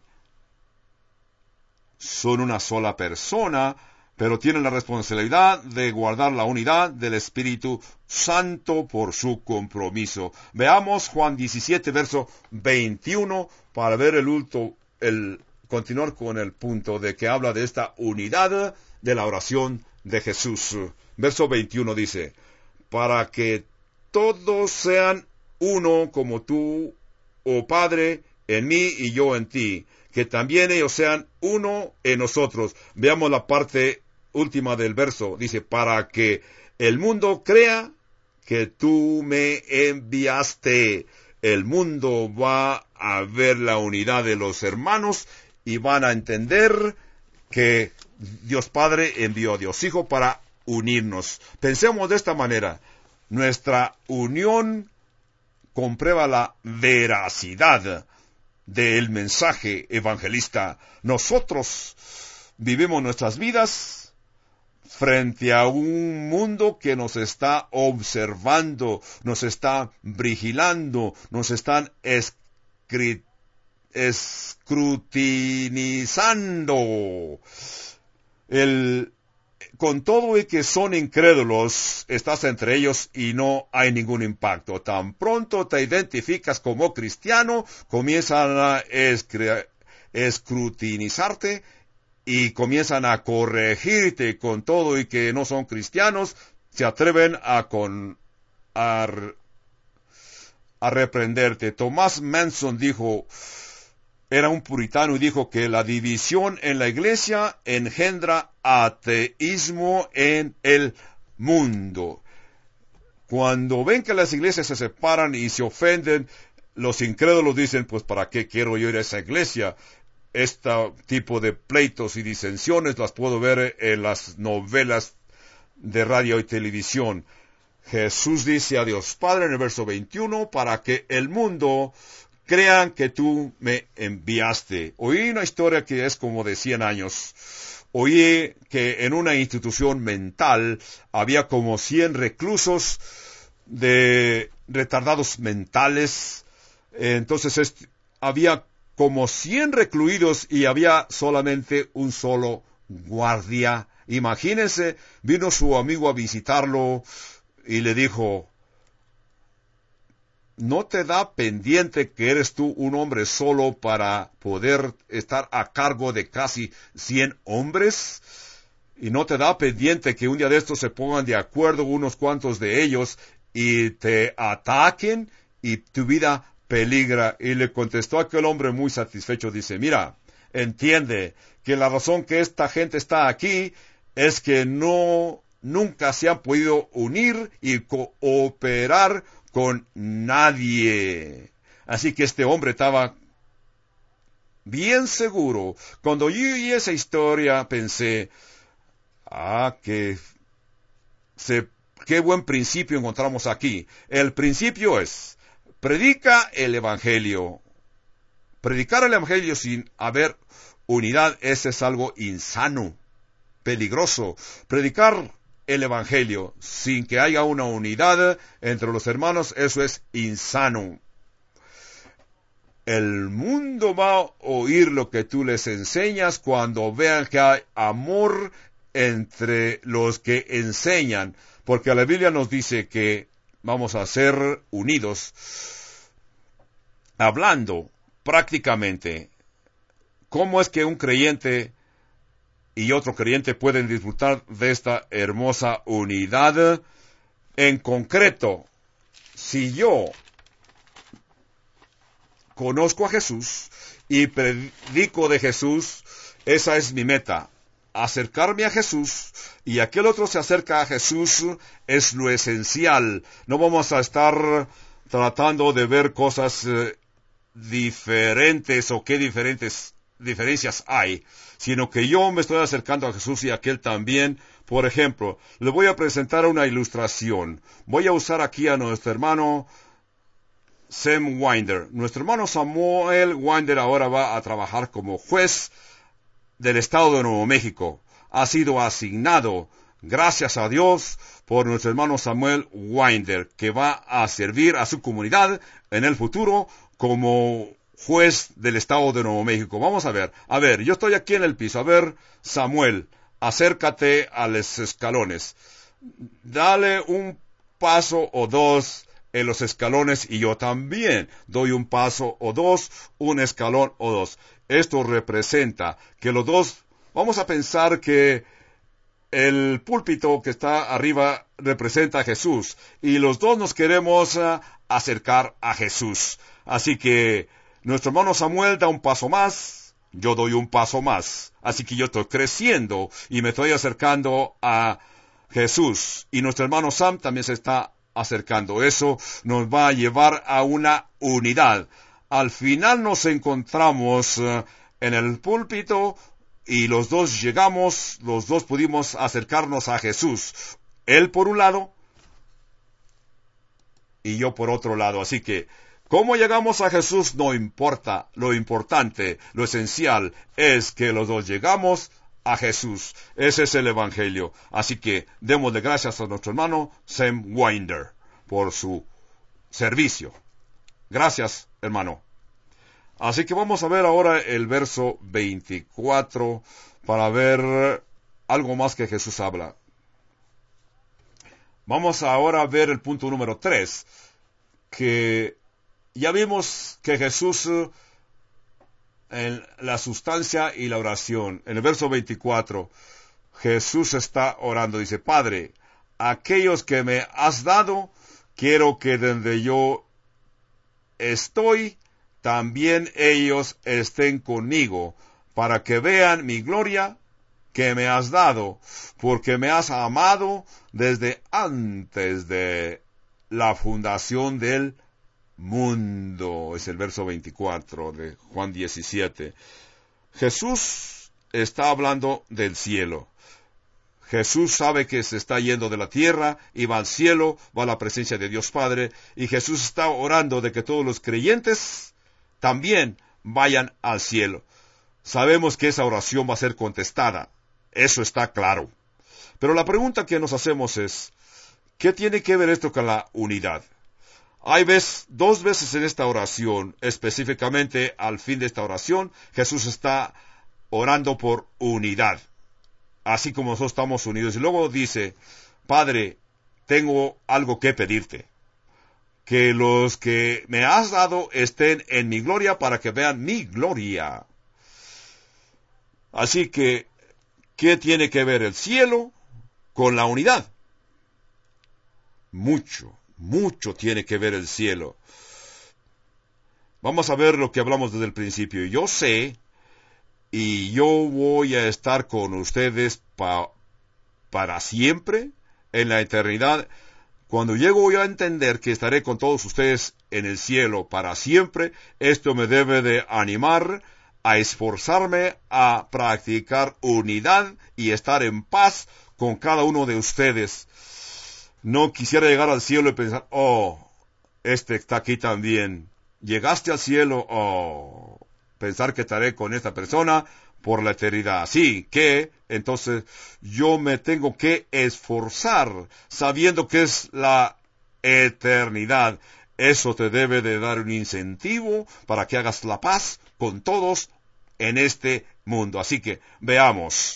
[SPEAKER 1] Son una sola persona, pero tienen la responsabilidad de guardar la unidad del Espíritu Santo por su compromiso. Veamos Juan diecisiete, verso veintiuno, para ver el, ulto, el continuar con el punto de que habla de esta unidad de la oración de Jesús. Verso veintiuno dice, para que todos sean uno como tú, oh Padre, en mí y yo en ti, que también ellos sean uno en nosotros. Veamos la parte última del verso. Dice, para que el mundo crea que tú me enviaste. El mundo va a ver la unidad de los hermanos y van a entender que Dios Padre envió a Dios Hijo para unirnos. Pensemos de esta manera. Nuestra unión comprueba la veracidad del mensaje evangelista. Nosotros vivimos nuestras vidas frente a un mundo que nos está observando, nos está vigilando, nos están escri- escrutinizando. El, con todo y que son incrédulos, estás entre ellos y no hay ningún impacto. Tan pronto te identificas como cristiano, comienzan a escri- escrutinizarte y comienzan a corregirte. Con todo y que no son cristianos, se atreven a, con, a, a reprenderte. Thomas Manson dijo, era un puritano y dijo que la división en la iglesia engendra ateísmo en el mundo. Cuando ven que las iglesias se separan y se ofenden, los incrédulos dicen, pues ¿para qué quiero yo ir a esa iglesia? Este tipo de pleitos y disensiones las puedo ver en las novelas de radio y televisión. Jesús dice a Dios Padre en el verso veintiuno, para que el mundo crean que tú me enviaste. Oí una historia que es como de cien años. Oí que en una institución mental había como cien reclusos de retardados mentales. Entonces es, había como cien recluidos y había solamente un solo guardia. Imagínense, vino su amigo a visitarlo y le dijo, ¿no te da pendiente que eres tú un hombre solo para poder estar a cargo de casi cien hombres? ¿Y no te da pendiente que un día de estos se pongan de acuerdo unos cuantos de ellos y te ataquen y tu vida peligra? Y le contestó aquel hombre muy satisfecho, dice, mira, entiende que la razón que esta gente está aquí es que no, nunca se han podido unir y cooperar con nadie. Así que este hombre estaba bien seguro. Cuando yo oí esa historia pensé, Ah, que se, qué buen principio encontramos aquí. El principio es, predica el Evangelio. Predicar el Evangelio sin haber unidad, ese es algo insano, peligroso. Predicar el Evangelio sin que haya una unidad entre los hermanos, eso es insano. El mundo va a oír lo que tú les enseñas cuando vean que hay amor entre los que enseñan, porque la Biblia nos dice que vamos a ser unidos, hablando prácticamente cómo es que un creyente y otro creyente pueden disfrutar de esta hermosa unidad. En concreto, si yo conozco a Jesús y predico de Jesús, esa es mi meta, acercarme a Jesús, y aquel otro se acerca a Jesús, es lo esencial. No vamos a estar tratando de ver cosas eh, diferentes o qué diferentes diferencias hay, sino que yo me estoy acercando a Jesús y aquel también. Por ejemplo, le voy a presentar una ilustración. Voy a usar aquí a nuestro hermano Sam Winder. Nuestro hermano Samuel Winder ahora va a trabajar como juez del estado de Nuevo México. Ha sido asignado, gracias a Dios, por nuestro hermano Samuel Winder, que va a servir a su comunidad en el futuro como juez del estado de Nuevo México. Vamos a ver, a ver, yo estoy aquí en el piso. A ver, Samuel, acércate a los escalones. Dale un paso o dos en los escalones y yo también doy un paso o dos, un escalón o dos. Esto representa que los dos, vamos a pensar que el púlpito que está arriba representa a Jesús y los dos nos queremos uh, acercar a Jesús. Así que nuestro hermano Samuel da un paso más, yo doy un paso más. Así que yo estoy creciendo y me estoy acercando a Jesús. Y nuestro hermano Sam también se está acercando. Eso nos va a llevar a una unidad. Al final nos encontramos uh, en el púlpito y los dos llegamos, los dos pudimos acercarnos a Jesús. Él por un lado y yo por otro lado. Así que cómo llegamos a Jesús no importa. Lo importante, lo esencial es que los dos llegamos a Jesús. Ese es el Evangelio. Así que démosle gracias a nuestro hermano Sam Winder por su servicio. Gracias, hermano. Así que vamos a ver ahora el verso veinticuatro para ver algo más que Jesús habla. Vamos ahora a ver el punto número tres, que ya vimos que Jesús en la sustancia y la oración. En el verso veinticuatro, Jesús está orando. Dice, Padre, aquellos que me has dado, quiero que donde yo estoy, también ellos estén conmigo, para que vean mi gloria que me has dado, porque me has amado desde antes de la fundación del mundo. Es el verso veinticuatro de Juan diecisiete. Jesús está hablando del cielo. Jesús sabe que se está yendo de la tierra y va al cielo, va a la presencia de Dios Padre, y Jesús está orando de que todos los creyentes también vayan al cielo. Sabemos que esa oración va a ser contestada, eso está claro. Pero la pregunta que nos hacemos es, ¿qué tiene que ver esto con la unidad? Hay vez, dos veces en esta oración, específicamente al fin de esta oración, Jesús está orando por unidad, así como nosotros estamos unidos. Y luego dice, Padre, tengo algo que pedirte, que los que me has dado estén en mi gloria para que vean mi gloria. Así que, ¿qué tiene que ver el cielo con la unidad? Mucho. Mucho tiene que ver el cielo. Vamos a ver lo que hablamos desde el principio. Yo sé, y yo voy a estar con ustedes pa, para siempre, en la eternidad. Cuando llego yo a entender que estaré con todos ustedes en el cielo para siempre, esto me debe de animar a esforzarme a practicar unidad y estar en paz con cada uno de ustedes. No quisiera llegar al cielo y pensar, oh, este está aquí también. Llegaste al cielo, oh, pensar que estaré con esta persona por la eternidad. Así que, entonces, yo me tengo que esforzar sabiendo que es la eternidad. Eso te debe de dar un incentivo para que hagas la paz con todos en este mundo. Así que, veamos.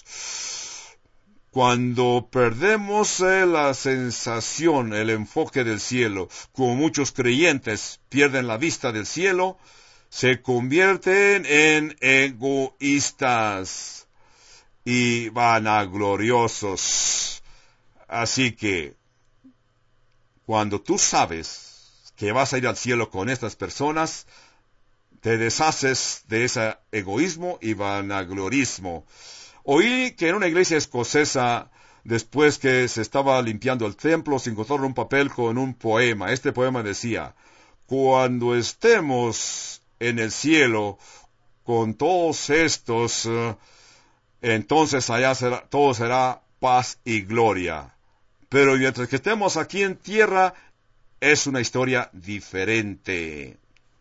[SPEAKER 1] Cuando perdemos eh, la sensación, el enfoque del cielo, como muchos creyentes pierden la vista del cielo, se convierten en egoístas y vanagloriosos. Así que, cuando tú sabes que vas a ir al cielo con estas personas, te deshaces de ese egoísmo y vanaglorismo. Oí que en una iglesia escocesa, después que se estaba limpiando el templo, se encontró un papel con un poema. Este poema decía, cuando estemos en el cielo con todos estos, uh, entonces allá será, todo será paz y gloria. Pero mientras que estemos aquí en tierra, es una historia diferente.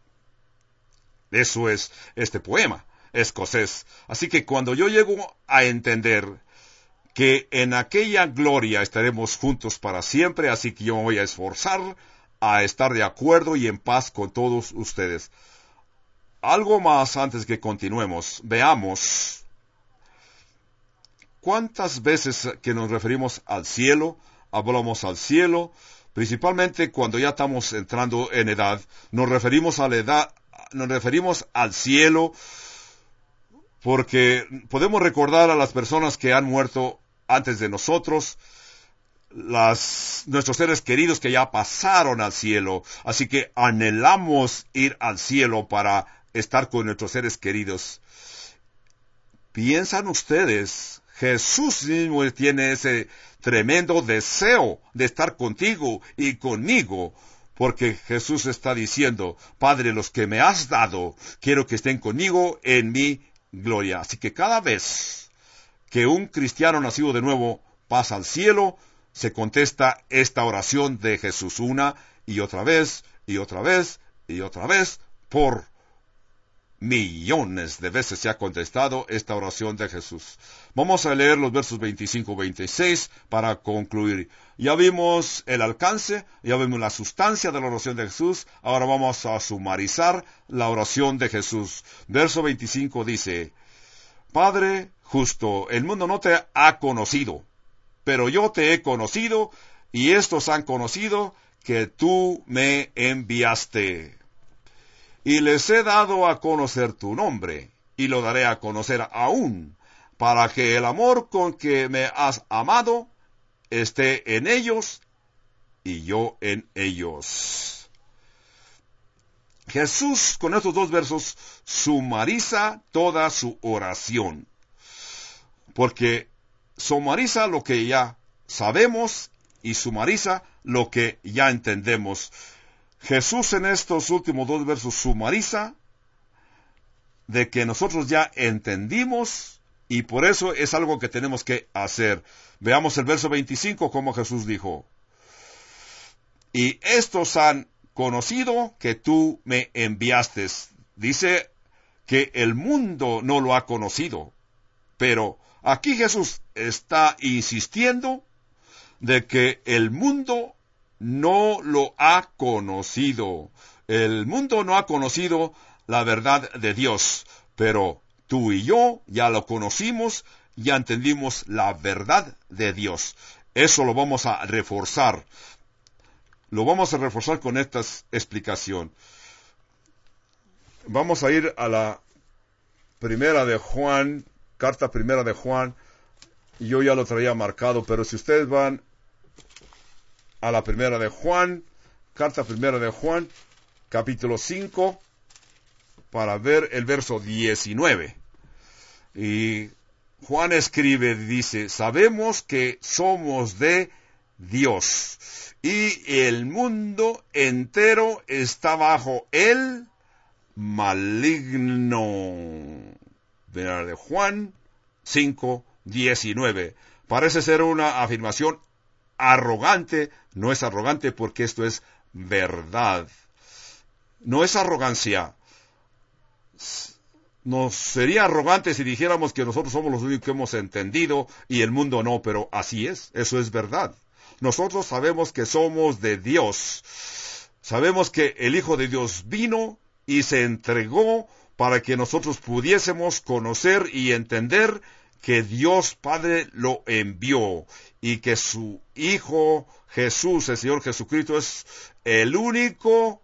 [SPEAKER 1] Eso es este poema escocés. Así que cuando yo llego a entender que en aquella gloria estaremos juntos para siempre, así que yo me voy a esforzar a estar de acuerdo y en paz con todos ustedes. Algo más antes que continuemos, veamos cuántas veces que nos referimos al cielo, hablamos al cielo, principalmente cuando ya estamos entrando en edad, nos referimos a la edad, nos referimos al cielo, porque podemos recordar a las personas que han muerto antes de nosotros, las, nuestros seres queridos que ya pasaron al cielo, así que anhelamos ir al cielo para estar con nuestros seres queridos. ¿Piensan ustedes? Jesús mismo tiene ese tremendo deseo de estar contigo y conmigo, porque Jesús está diciendo, Padre, los que me has dado, quiero que estén conmigo en mi gloria. Así que cada vez que un cristiano nacido de nuevo pasa al cielo, se contesta esta oración de Jesús una y otra vez, y otra vez, y otra vez, por millones de veces se ha contestado esta oración de Jesús. Vamos a leer los versos veinticinco y veintiséis para concluir. Ya vimos el alcance, ya vimos la sustancia de la oración de Jesús, ahora vamos a sumarizar la oración de Jesús. Verso veinticinco dice, Padre justo, el mundo no te ha conocido, pero yo te he conocido, y estos han conocido que tú me enviaste. Y les he dado a conocer tu nombre, y lo daré a conocer aún, para que el amor con que me has amado esté en ellos, y yo en ellos. Jesús, con estos dos versos, sumariza toda su oración, porque sumariza lo que ya sabemos, y sumariza lo que ya entendemos. Jesús en estos últimos dos versos sumariza de que nosotros ya entendimos y por eso es algo que tenemos que hacer. Veamos el verso veinticinco como Jesús dijo, y estos han conocido que tú me enviaste. Dice que el mundo no lo ha conocido, pero aquí Jesús está insistiendo de que el mundo no lo ha conocido. El mundo no ha conocido la verdad de Dios, pero tú y yo ya lo conocimos, ya entendimos la verdad de Dios. Eso lo vamos a reforzar. Lo vamos a reforzar con esta explicación. Vamos a ir a la primera de Juan, carta primera de Juan. Yo ya lo traía marcado, pero si ustedes van a la primera de Juan, carta primera de Juan, capítulo cinco, para ver el verso diecinueve. Y Juan escribe, dice, sabemos que somos de Dios, y el mundo entero está bajo el maligno. Primera de Juan cinco diecinueve. Parece ser una afirmación arrogante. No es arrogante porque esto es verdad. No es arrogancia. Nos sería arrogante si dijéramos que nosotros somos los únicos que hemos entendido y el mundo no, pero así es, eso es verdad. Nosotros sabemos que somos de Dios. Sabemos que el Hijo de Dios vino y se entregó para que nosotros pudiésemos conocer y entender que Dios Padre lo envió y que su Hijo Jesús, el Señor Jesucristo, es el único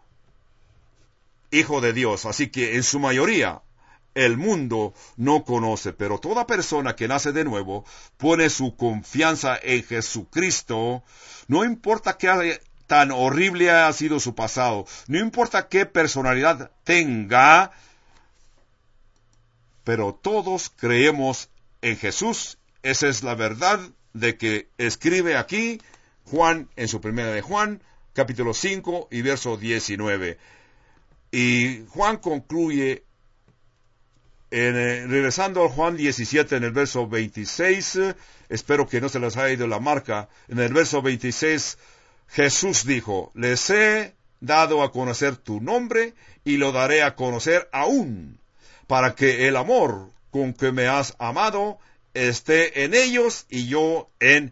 [SPEAKER 1] Hijo de Dios. Así que en su mayoría el mundo no conoce, pero toda persona que nace de nuevo pone su confianza en Jesucristo. No importa qué tan horrible haya sido su pasado, no importa qué personalidad tenga, pero todos creemos en Jesús. Esa es la verdad de que escribe aquí Juan en su primera de Juan, capítulo cinco y verso diecinueve. Y Juan concluye, en, eh, regresando a Juan diecisiete en el verso veintiséis, eh, espero que no se les haya ido la marca, en el verso veintiséis, Jesús dijo, les he dado a conocer tu nombre y lo daré a conocer aún, para que el amor con que me has amado esté en ellos y yo en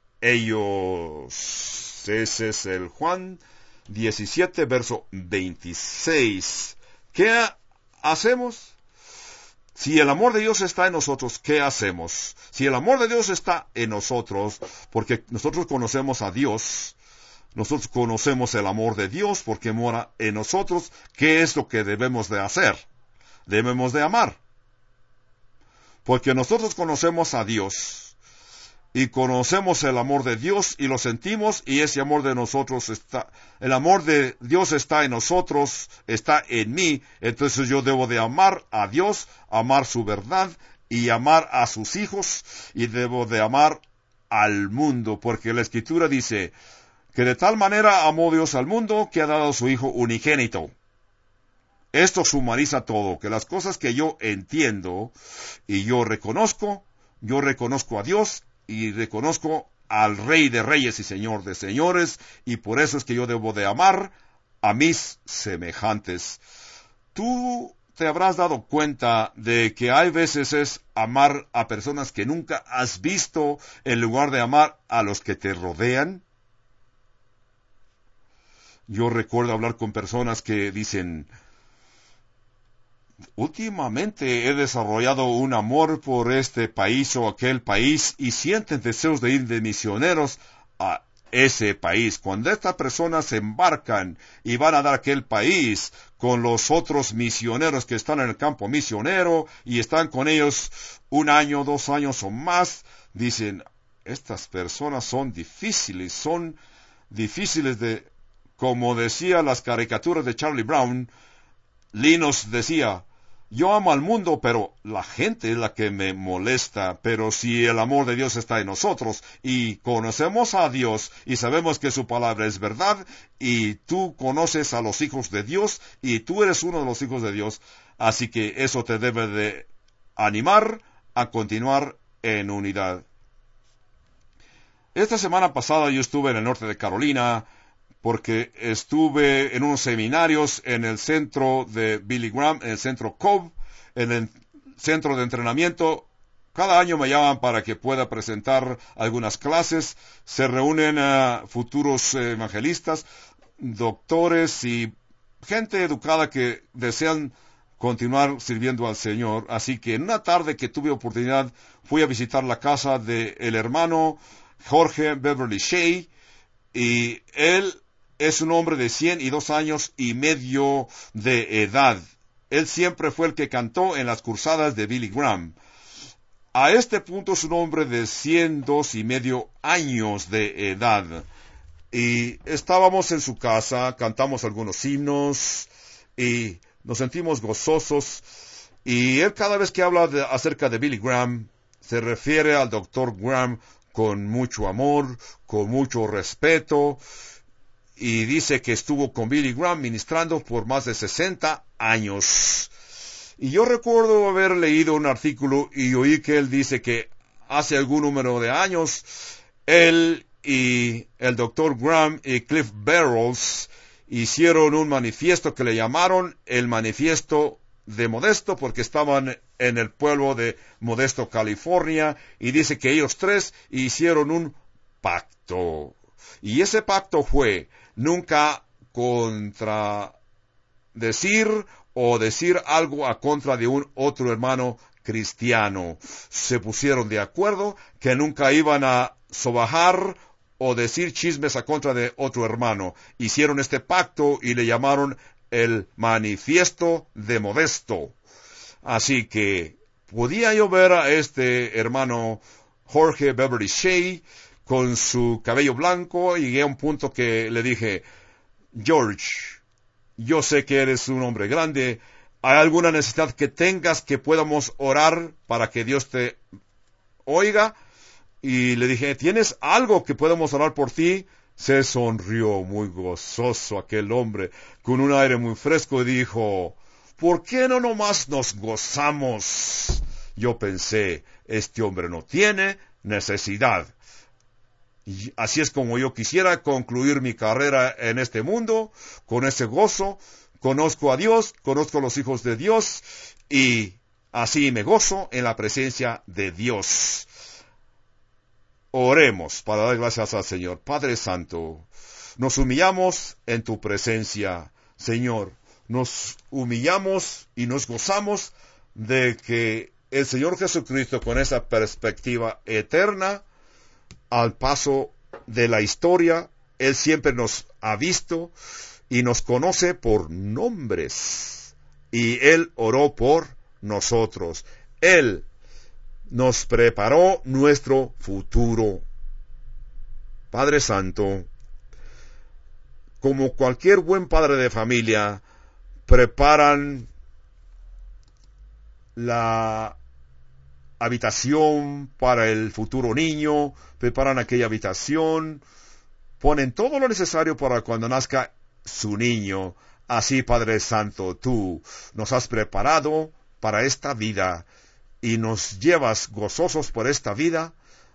[SPEAKER 1] ellos. Ese es el Juan diecisiete, verso veintiséis. ¿Qué hacemos? Si el amor de Dios está en nosotros, ¿qué hacemos? Si el amor de Dios está en nosotros, porque nosotros conocemos a Dios, nosotros conocemos el amor de Dios porque mora en nosotros, ¿qué es lo que debemos de hacer? Debemos de amar. Porque nosotros conocemos a Dios y conocemos el amor de Dios y lo sentimos, y ese amor de nosotros está, el amor de Dios está en nosotros, está en mí. Entonces yo debo de amar a Dios, amar su verdad y amar a sus hijos, y debo de amar al mundo, porque la Escritura dice que de tal manera amó Dios al mundo que ha dado a su Hijo unigénito. Esto sumariza todo, que las cosas que yo entiendo y yo reconozco, yo reconozco a Dios y reconozco al Rey de Reyes y Señor de Señores, y por eso es que yo debo de amar a mis semejantes. Tú te habrás dado cuenta de que hay veces es amar a personas que nunca has visto en lugar de amar a los que te rodean. Yo recuerdo hablar con personas que dicen, últimamente he desarrollado un amor por este país o aquel país, y sienten deseos de ir de misioneros a ese país. Cuando estas personas se embarcan y van a dar aquel país con los otros misioneros que están en el campo misionero y están con ellos un año, dos años o más, dicen, estas personas son difíciles, son difíciles de, como decía las caricaturas de Charlie Brown, Linus decía, yo amo al mundo, pero la gente es la que me molesta. Pero si el amor de Dios está en nosotros y conocemos a Dios y sabemos que su palabra es verdad, y tú conoces a los hijos de Dios y tú eres uno de los hijos de Dios, así que eso te debe de animar a continuar en unidad. Esta semana pasada yo estuve en el norte de Carolina, porque estuve en unos seminarios en el centro de Billy Graham, en el centro Cobb, en el centro de entrenamiento. Cada año me llaman para que pueda presentar algunas clases. Se reúnen uh, futuros uh, evangelistas, doctores y gente educada que desean continuar sirviendo al Señor. Así que en una tarde que tuve oportunidad, fui a visitar la casa del hermano Jorge Beverly Shea, y él es un hombre de cien y dos años y medio de edad. Él siempre fue el que cantó en las cruzadas de Billy Graham. A este punto es un hombre de cien dos y medio años de edad. Y estábamos en su casa, cantamos algunos himnos y nos sentimos gozosos. Y él cada vez que habla de, acerca de Billy Graham, se refiere al doctor Graham con mucho amor, con mucho respeto, y dice que estuvo con Billy Graham ministrando por más de sesenta años. Y yo recuerdo haber leído un artículo y oí que él dice que hace algún número de años, él y el doctor Graham y Cliff Barrows hicieron un manifiesto que le llamaron el Manifiesto de Modesto, porque estaban en el pueblo de Modesto, California, y dice que ellos tres hicieron un pacto. Y ese pacto fue nunca contradecir o decir algo a contra de un otro hermano cristiano. Se pusieron de acuerdo que nunca iban a sobajar o decir chismes a contra de otro hermano. Hicieron este pacto y le llamaron el Manifiesto de Modesto. Así que podía yo ver a este hermano Jorge Beverly Shea con su cabello blanco, y llegué a un punto que le dije: George, yo sé que eres un hombre grande, ¿hay alguna necesidad que tengas que podamos orar para que Dios te oiga? Y le dije: ¿tienes algo que podamos orar por ti? Se sonrió muy gozoso aquel hombre, con un aire muy fresco, y dijo: ¿por qué no nomás nos gozamos? Yo pensé, este hombre no tiene necesidad. Y así es como yo quisiera concluir mi carrera en este mundo, con ese gozo. Conozco a Dios, conozco a los hijos de Dios, y así me gozo en la presencia de Dios. Oremos para dar gracias al Señor. Padre Santo, nos humillamos en tu presencia, Señor. Nos humillamos y nos gozamos de que el Señor Jesucristo, con esa perspectiva eterna, al paso de la historia, Él siempre nos ha visto y nos conoce por nombres. Y Él oró por nosotros. Él nos preparó nuestro futuro. Padre Santo, como cualquier buen padre de familia, preparan la habitación para el futuro niño, preparan aquella habitación, ponen todo lo necesario para cuando nazca su niño. Así, Padre Santo, tú nos has preparado para esta vida y nos llevas gozosos por esta vida.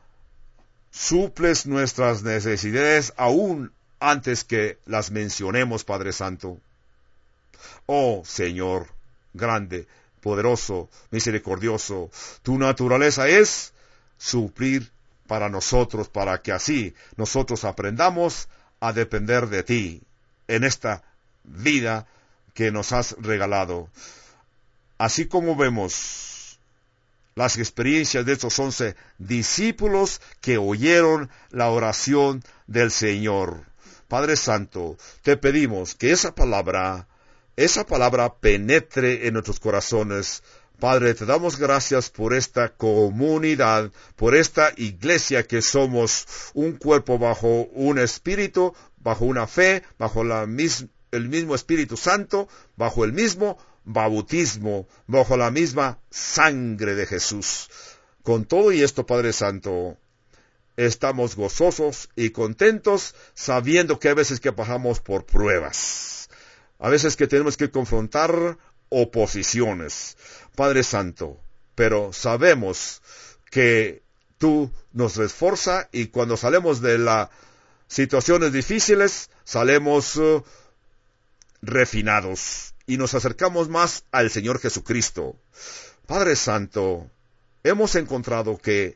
[SPEAKER 1] Suples nuestras necesidades aún antes que las mencionemos, Padre Santo. Oh Señor, grande, poderoso, misericordioso, tu naturaleza es suplir para nosotros, para que así nosotros aprendamos a depender de ti en esta vida que nos has regalado. Así como vemos las experiencias de estos once discípulos que oyeron la oración del Señor. Padre Santo, te pedimos que esa palabra, esa palabra penetre en nuestros corazones. Padre, te damos gracias por esta comunidad, por esta iglesia que somos un cuerpo bajo un espíritu, bajo una fe, bajo la mis- el mismo Espíritu Santo, bajo el mismo bautismo, bajo la misma sangre de Jesús. Con todo y esto, Padre Santo, estamos gozosos y contentos, sabiendo que a veces que pasamos por pruebas, a veces que tenemos que confrontar oposiciones, Padre Santo, pero sabemos que tú nos esfuerzas, y cuando salimos de las situaciones difíciles, salimos uh, refinados y nos acercamos más al Señor Jesucristo. Padre Santo, hemos encontrado que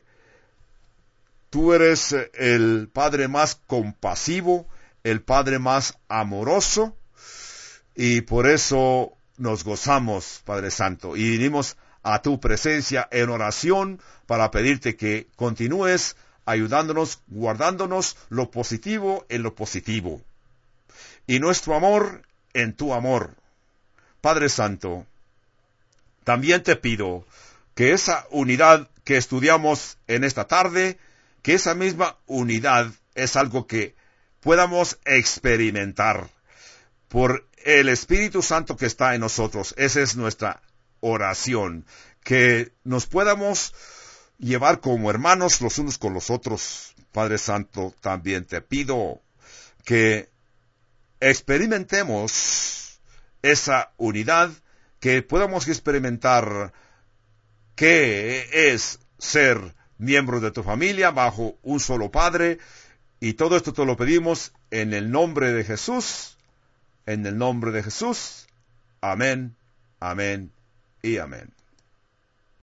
[SPEAKER 1] tú eres el Padre más compasivo, el Padre más amoroso, y por eso nos gozamos, Padre Santo, y vinimos a tu presencia en oración para pedirte que continúes ayudándonos, guardándonos lo positivo en lo positivo, y nuestro amor en tu amor. Padre Santo, también te pido que esa unidad que estudiamos en esta tarde, que esa misma unidad es algo que podamos experimentar por el Espíritu Santo que está en nosotros. Esa es nuestra oración, que nos podamos llevar como hermanos los unos con los otros. Padre Santo, también te pido que experimentemos esa unidad, que podamos experimentar qué es ser miembros de tu familia bajo un solo Padre. Y todo esto te lo pedimos en el nombre de Jesús, en el nombre de Jesús. Amén, amén y amén.